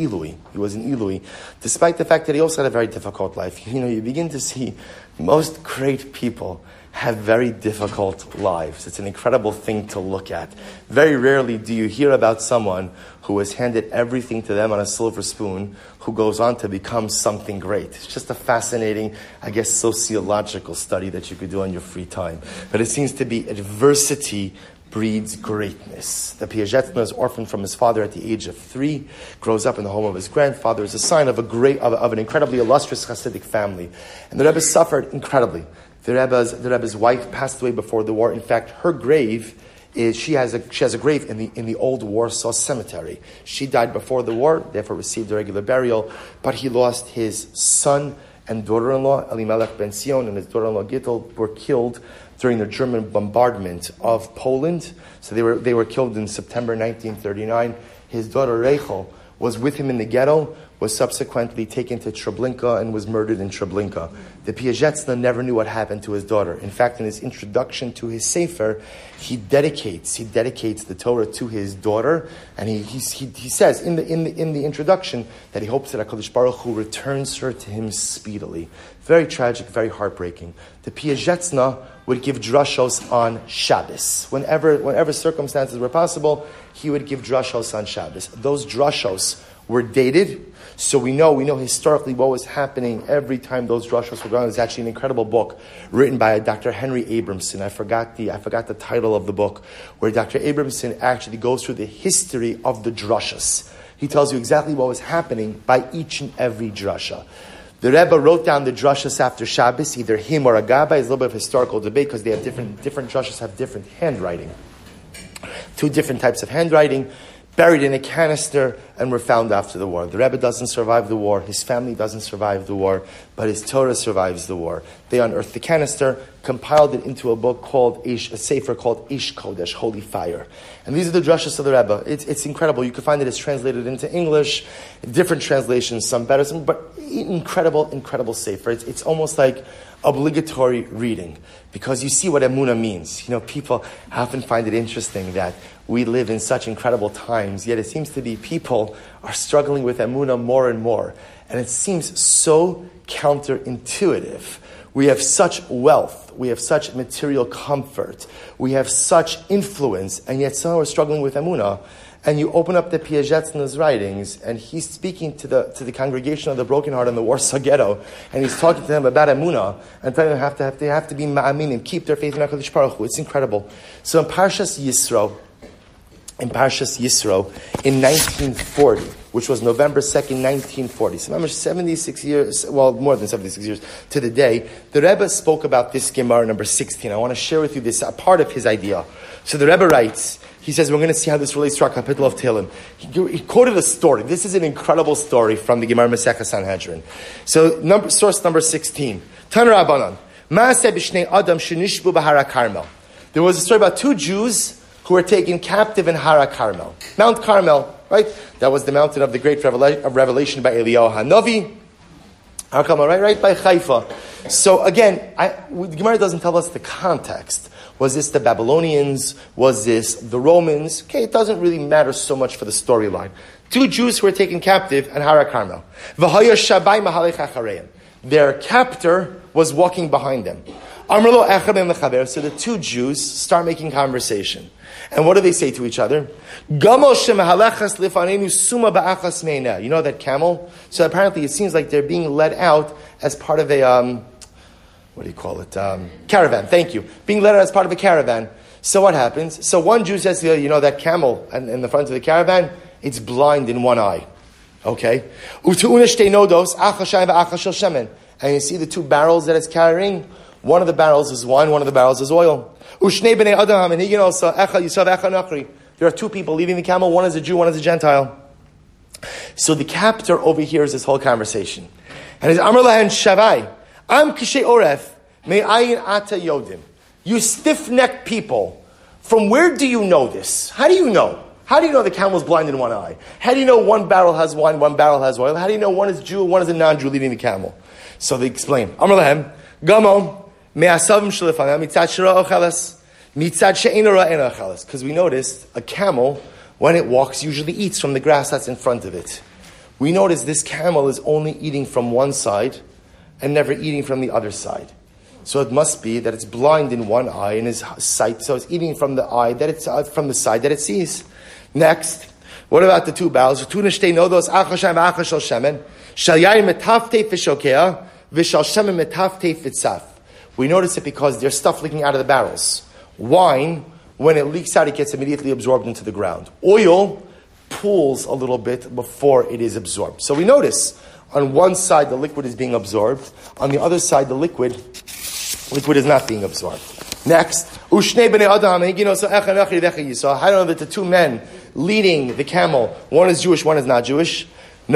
Ilui. Despite the fact that he also had a very difficult life. You begin to see most great people have very difficult lives. It's an incredible thing to look at. Very rarely do you hear about someone who was handed everything to them on a silver spoon, who goes on to become something great. It's just a fascinating, sociological study that you could do on your free time. But it seems to be adversity breeds greatness. The Piazetzna is orphaned from his father at the age of 3, grows up in the home of his grandfather, is a sign of an incredibly illustrious Hasidic family. And the Rebbe suffered incredibly. The Rebbe's wife passed away before the war. In fact, her grave she has a grave in the old Warsaw cemetery. She died before the war, therefore received a regular burial. But he lost his son and daughter-in-law, Elimelech Ben Sion, and his daughter-in-law Gittel were killed during the German bombardment of Poland. So they were killed in September 1939. His daughter Rachel was with him in the ghetto, was subsequently taken to Treblinka and was murdered in Treblinka. The Piazetzna never knew what happened to his daughter. In fact, in his introduction to his Sefer, he dedicates the Torah to his daughter, and he says in the introduction that he hopes that HaKadosh Baruch Hu returns her to him speedily. Very tragic, very heartbreaking. The Piazetzna would give drushos on Shabbos. Whenever circumstances were possible, he would give drushos on Shabbos. Those drushos were dated, so we know historically what was happening every time those drushos were going. There's actually an incredible book written by Dr. Henry Abramson. I forgot the title of the book, where Dr. Abramson actually goes through the history of the drushos. He tells you exactly what was happening by each and every drasha. The Rebbe wrote down the drushos after Shabbos, either him or a gabbai. There's a little bit of historical debate because they have different drushos have different handwriting. 2 different types of handwriting, buried in a canister, and were found after the war. The Rebbe doesn't survive the war. His family doesn't survive the war, but his Torah survives the war. They unearthed the canister, compiled it into a book a sefer called Ish Kodesh, Holy Fire. And these are the drushos of the Rebbe. It's incredible. You can find it as translated into English, different translations, some better, but incredible sefer. It's almost like obligatory reading, because you see what emunah means. People often find it interesting that we live in such incredible times, yet it seems to be people are struggling with emunah more and more. And it seems so counterintuitive. We have such wealth, we have such material comfort, we have such influence, and yet somehow we're struggling with emunah. And you open up the Piazetzna's writings, and he's speaking to the congregation of the broken heart in the Warsaw Ghetto, and he's talking to them about emunah, and telling them they have to be ma'aminim, keep their faith in HaKadosh Baruch Hu. It's incredible. So in Parshas Yisro, in 1940, which was November 2nd, 1940. So remember, 76 years, well, more than 76 years to the day, the Rebbe spoke about this Gemara number 16. I want to share with you this, a part of his idea. So the Rebbe writes, he says, we're going to see how this relates to our capital of Tehillim. He quoted a story. This is an incredible story from the Gemara Masechah Sanhedrin. So source number 16. Tan Rabbanan, Ma'aseh b'shnei Adam shenishbu b'Hara Carmel. There was a story about 2 Jews who were taken captive in Hara Carmel. Mount Carmel, right? That was the mountain of the great revelation by Eliyahu Hanavi. Hara Carmel, right by Haifa. So again, the Gemara doesn't tell us the context. Was this the Babylonians? Was this the Romans? Okay, it doesn't really matter so much for the storyline. 2 Jews who were taken captive at Hara Carmel. Their captor was walking behind them. So the 2 Jews start making conversation. And what do they say to each other? You know that camel? So apparently it seems like they're being led out as part of a what do you call it? Caravan, thank you. Being led as part of a caravan. So what happens? So one Jew says, that camel in the front of the caravan, it's blind in one eye. Okay? And you see the two barrels that it's carrying? One of the barrels is wine, one of the barrels is oil. There are two people leading the camel, one is a Jew, one is a Gentile. So the captor overhears this whole conversation. And he's Amar lahen Shavai, Am kishe oref, me'ayin ata yodim. You stiff-necked people, from where do you know this? How do you know? How do you know the camel is blind in one eye? How do you know one barrel has wine, one barrel has oil? How do you know one is Jew, one is a non-Jew leading the camel? So they explain. Amar lahem, Gamo, me'asavim shelifanam, mitzad shira ocheles, mitzad she'ena ra'ena ocheles. Because we noticed a camel, when it walks, usually eats from the grass that's in front of it. We notice this camel is only eating from one side and never eating from the other side. So it must be that it's blind in one eye in his sight, so it's eating from the eye that it's from the side that it sees. Next, what about the two barrels? We notice it because there's stuff leaking out of the barrels. Wine, when it leaks out, it gets immediately absorbed into the ground. Oil pools a little bit before it is absorbed. So we notice on one side the liquid is being absorbed, on the other side the liquid is not being absorbed. Next, how do I know that the two men leading the camel, one is Jewish, one is not Jewish?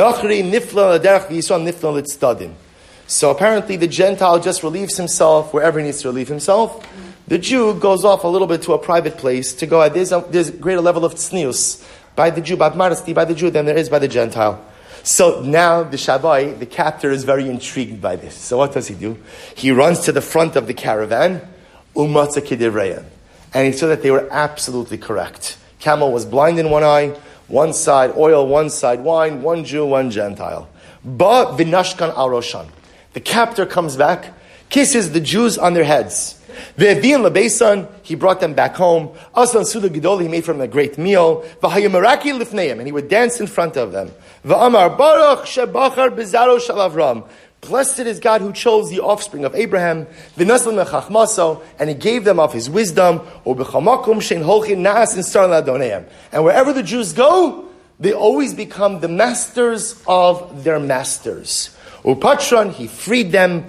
So apparently the Gentile just relieves himself wherever he needs to relieve himself. The Jew goes off a little bit to a private place to go. There's a greater level of tznius by the Jew, by modesty by the Jew than there is by the Gentile. So now the Shabbai, the captor, is very intrigued by this. So what does he do? He runs to the front of the caravan, umatza kidivreya, and he saw that they were absolutely correct. Camel was blind in one eye, one side oil, one side wine, one Jew, one Gentile. Ba vinashkan aroshan. The captor comes back, kisses the Jews on their heads. Ve'evin lebesan, he brought them back home. Aslan suda gedol, he made from them a great meal. V'hayamaraki lifneim, and he would dance in front of them. V'amar baruch shebachar bezaro shel Avram. Blessed is God who chose the offspring of Abraham. V'naslan mechachmaso, and he gave them of his wisdom. U'b'chamakum shein holchin naas in sar ladoneim. And wherever the Jews go, they always become the masters of their masters. Upatran, he freed them,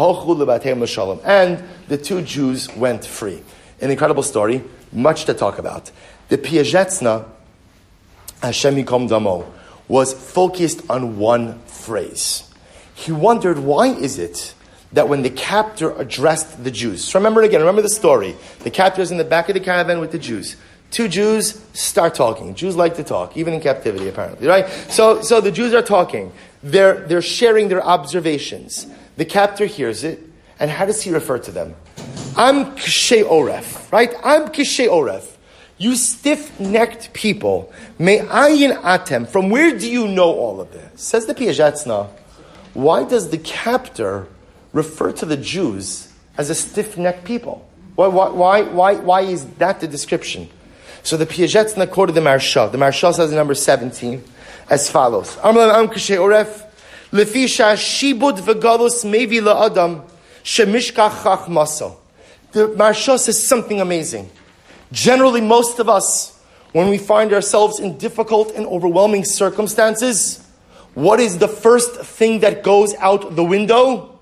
and the two Jews went free. An incredible story, much to talk about. The Piazetzna, Hashem Yikom Damo, was focused on one phrase. He wondered, why is it that when the captor addressed the Jews, so remember the story. The captor is in the back of the caravan with the Jews. Two Jews start talking. Jews like to talk, even in captivity, apparently, right? So the Jews are talking. They're sharing their observations. The captor hears it, and how does he refer to them? Am kishe oref, right? Am kishe oref. You stiff-necked people, me'ayin atem. From where do you know all of this? Says the Piazetzna. Why does the captor refer to the Jews as a stiff-necked people? Why is that the description? So the Piazetzna quoted the Maharsha. The Maharsha says in number 17 as follows: Amlam kishe oref, lefisha shibud v'galus mevi la'adam shemishkach chachmaso. The Maharsha says something amazing. Generally, most of us, when we find ourselves in difficult and overwhelming circumstances, what is the first thing that goes out the window?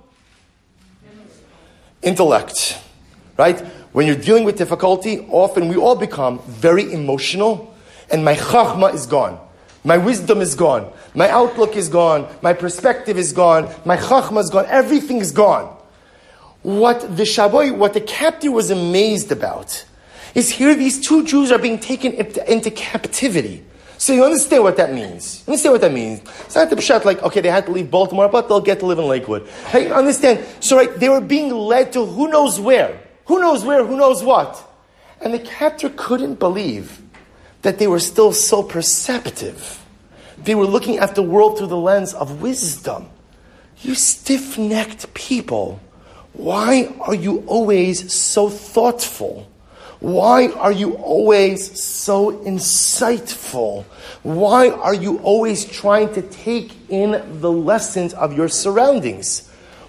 Intellect. Right? When you're dealing with difficulty, often we all become very emotional, and my chachma is gone. My wisdom is gone. My outlook is gone. My perspective is gone. My chachma is gone. Everything is gone. What the captor was amazed about is here these two Jews are being taken into captivity. So you understand what that means. It's not the pshat like, okay, they had to leave Baltimore, but they'll get to live in Lakewood. Hey, understand? So right, they were being led to who knows where. Who knows where, who knows what. And the captor couldn't believe that they were still so perceptive. They were looking at the world through the lens of wisdom. You stiff-necked people, why are you always so thoughtful? Why are you always so insightful? Why are you always trying to take in the lessons of your surroundings?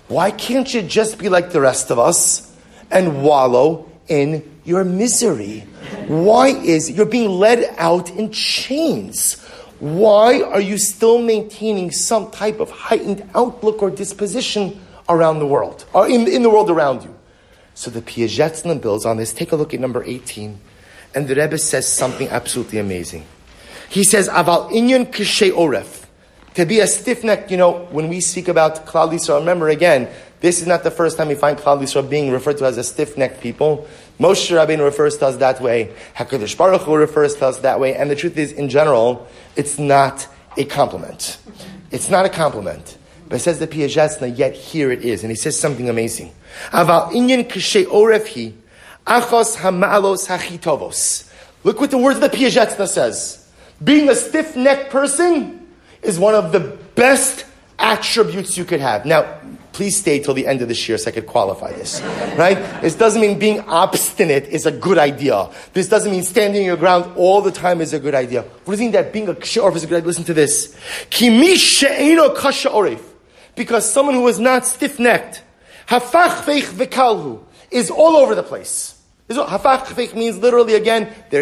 Why can't you just be like the rest of us and wallow in your misery? Why is you're being led out in chains? Why are you still maintaining some type of heightened outlook or disposition around the world, or in the world around you? So the Piazetzna builds on this. Take a look at number 18. And the Rebbe says something absolutely amazing. He says, Aval inyan k'shei oref. To be a stiff-necked, when we speak about Klal Yisrael, remember again, this is not the first time we find Klal Yisrael being referred to as a stiff-necked people. Moshe Rabbeinu refers to us that way. HaKadosh Baruch Hu refers to us that way. And the truth is, in general, it's not a compliment. It's not a compliment. But it says the Piazetzna, yet here it is. And he says something amazing. Aval inyan k'shei oref hi, achos hama'alos hachitovos. Look what the words of the Piazetzna says. Being a stiff-necked person is one of the best attributes you could have. Now, please stay till the end of the shir so I could qualify this. Right? This doesn't mean being obstinate is a good idea. This doesn't mean standing your ground all the time is a good idea. What does it mean that being a k'shei oref is a good idea? Listen to this. Ki mi she'eino kasha oref. Because someone who is not stiff-necked, hafach veich v'kalhu, is all over the place. Hafach veich means literally again, they're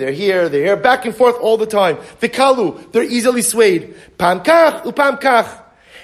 here, back and forth all the time. V'kalu, they're easily swayed. Pam kach upam kach.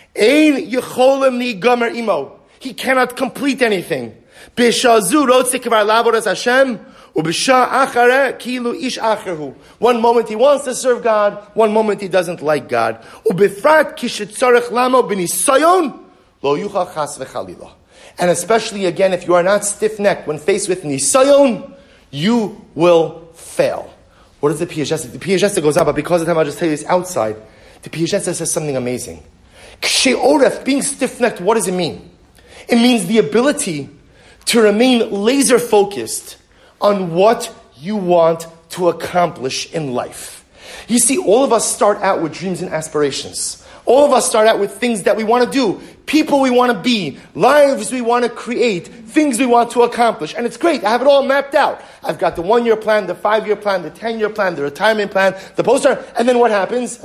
Ein yecholem ni gomer imo. He cannot complete anything. B'shazu rotze kvar lavodas Hashem, u'b'sha achare kilu ish acherhu. One moment he wants to serve God, one moment he doesn't like God. U'bifrat kishetzarech lamo b'nisayon, lo yuchal chas v'chalila. And especially again, if you are not stiff-necked when faced with nisayon, you will fail. What is the Piazetzna? The Piazetzna goes on, but because of time I'll just tell you this outside. The Piazetzna says something amazing. K'shei oref, being stiff-necked, what does it mean? It means the ability to remain laser-focused on what you want to accomplish in life. You see, all of us start out with dreams and aspirations. All of us start out with things that we want to do, people we want to be, lives we want to create, things we want to accomplish. And it's great. I have it all mapped out. I've got the 1-year plan, the 5-year plan, the 10-year plan, the retirement plan, the poster. And then what happens?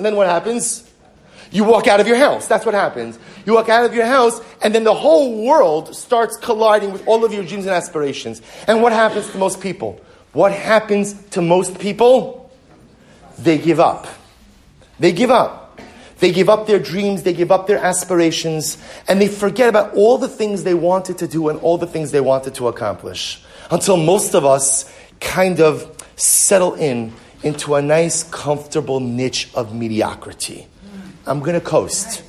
You walk out of your house. That's what happens. You walk out of your house, and then the whole world starts colliding with all of your dreams and aspirations. And what happens to most people? What happens to most people? They give up. They give up. They give up their dreams, they give up their aspirations, and they forget about all the things they wanted to do and all the things they wanted to accomplish. Until most of us kind of settle into a nice, comfortable niche of mediocrity. I'm going to coast.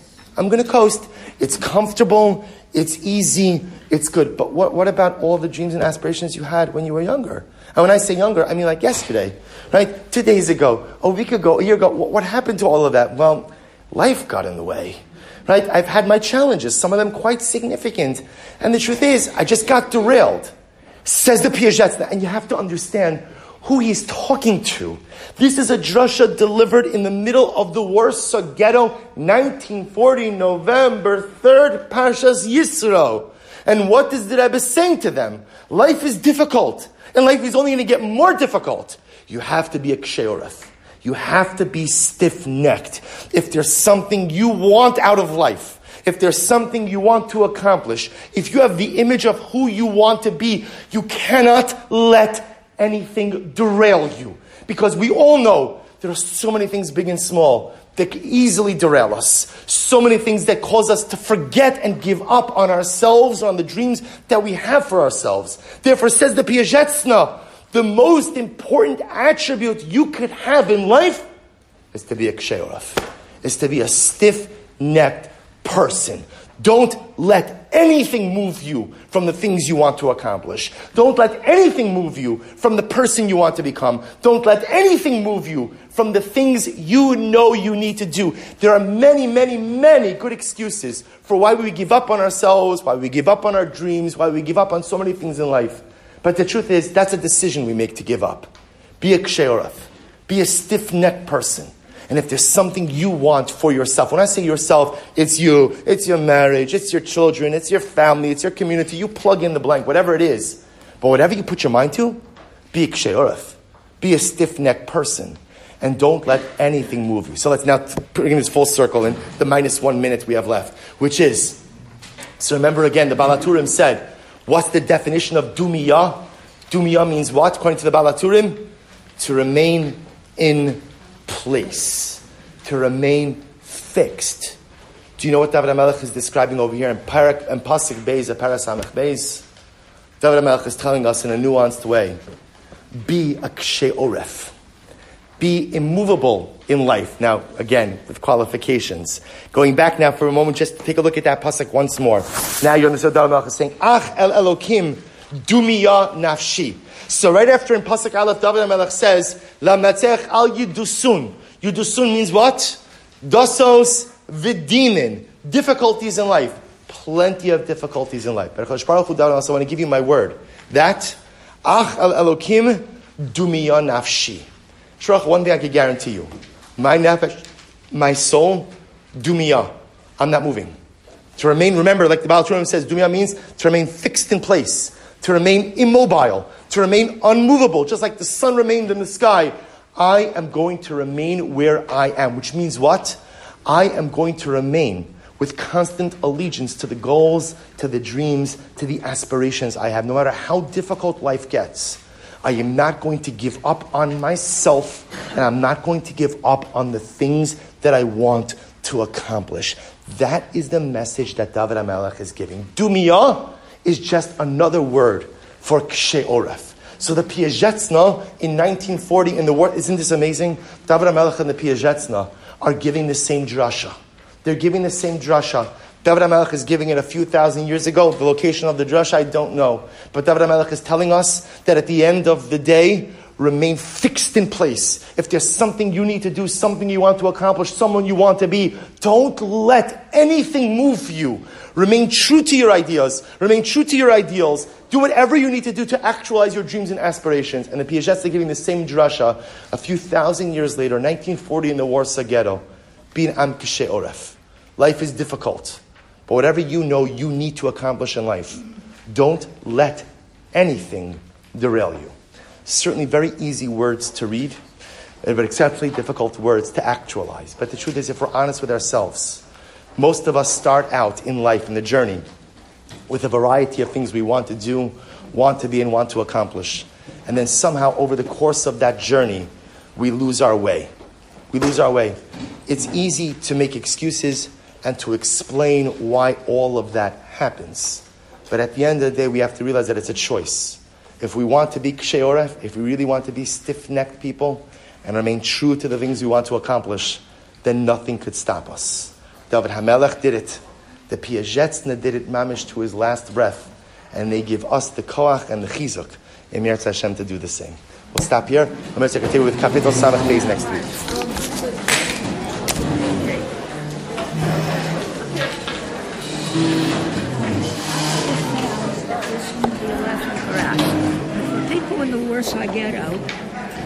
It's comfortable, it's easy, it's good. But what about all the dreams and aspirations you had when you were younger? And when I say younger, I mean like yesterday, right? 2 days ago, a week ago, a year ago. What happened to all of that? Well, life got in the way, right? I've had my challenges, some of them quite significant. And the truth is, I just got derailed, says the Piazetzna. And you have to understand who he's talking to. This is a drasha delivered in the middle of the Warsaw Ghetto, 1940, November 3rd, Parshas Yisro. And what is the Rebbe saying to them? Life is difficult, and life is only going to get more difficult. You have to be a k'shei oref. You have to be stiff-necked. If there's something you want out of life, if there's something you want to accomplish, if you have the image of who you want to be, you cannot let anything derail you. Because we all know there are so many things big and small that can easily derail us. So many things that cause us to forget and give up on ourselves, on the dreams that we have for ourselves. Therefore, says the Piazetzna, the most important attribute you could have in life is to be a k'shei oref, is to be a stiff-necked person. Don't let anything move you from the things you want to accomplish. Don't let anything move you from the person you want to become. Don't let anything move you from the things you know you need to do. There are many, many, many good excuses for why we give up on ourselves, why we give up on our dreams, why we give up on so many things in life. But the truth is, that's a decision we make to give up. Be a k'shei oref. Be a stiff-necked person. And if there's something you want for yourself, when I say yourself, it's you, it's your marriage, it's your children, it's your family, it's your community, you plug in the blank, whatever it is. But whatever you put your mind to, be a k'shei oref. Be a stiff-necked person. And don't let anything move you. So let's now bring this full circle in the -1 minute we have left, which is, So remember again, the Baal HaTurim said, what's the definition of dumiyah? Dumiyah means what, according to the Baal HaTurim? To remain in place. To remain fixed. Do you know what David HaMelech is describing over here in Pasuk Beis, Parasamach Beis? David HaMelech is telling us in a nuanced way, be a kshe oref. Be immovable in life. Now, again, with qualifications. Going back now for a moment, just take a look at that pasuk once more. Now you understand David HaMelech is saying, Ach el Elokim dumiyah nafshi. So right after in pasuk Aleph, David HaMelech says, La metzech al yidusun. Yidusun means what? Dosos vidinin. Difficulties in life. Plenty of difficulties in life. But Baruch Hu, David, I want to give you my word. That, Ach el Elokim dumiyah nafshi. Shruch, one thing I can guarantee you. My nefesh, my soul, dumiyah. I'm not moving. To remain, remember, like the Baal HaTurim says, dumiyah means to remain fixed in place. To remain immobile. To remain unmovable. Just like the sun remained in the sky. I am going to remain where I am. Which means what? I am going to remain with constant allegiance to the goals, to the dreams, to the aspirations I have. No matter how difficult life gets. I am not going to give up on myself, and I'm not going to give up on the things that I want to accomplish. That is the message that David HaMelech is giving. Dumiyah is just another word for kshe oref. So the Piazetzna in 1940 in the war, isn't this amazing? David HaMelech and the Piazetzna are giving the same drasha. They're giving the same drasha. David HaMelech is giving it a few thousand years ago. The location of the drasha, I don't know. But David HaMelech is telling us that at the end of the day, remain fixed in place. If there's something you need to do, something you want to accomplish, someone you want to be, don't let anything move you. Remain true to your ideas. Remain true to your ideals. Do whatever you need to do to actualize your dreams and aspirations. And the Piazetzna are giving the same drasha a few thousand years later, 1940 in the Warsaw Ghetto. Bin am kshe oref. Life is difficult. But whatever you know you need to accomplish in life, don't let anything derail you. Certainly very easy words to read, but exceptionally difficult words to actualize. But the truth is, if we're honest with ourselves, most of us start out in life, in the journey, with a variety of things we want to do, want to be, and want to accomplish. And then somehow over the course of that journey, we lose our way. We lose our way. It's easy to make excuses and to explain why all of that happens. But at the end of the day, we have to realize that it's a choice. If we want to be kshe oref, if we really want to be stiff-necked people and remain true to the things we want to accomplish, then nothing could stop us. David HaMelech did it. The Piazetzna did it mamish to his last breath. And they give us the koach and the chizuk in Yirtzeh Hashem to do the same. We'll stop here. I'm going to continue with Kapitel Samach Beis next week. People in the Warsaw Ghetto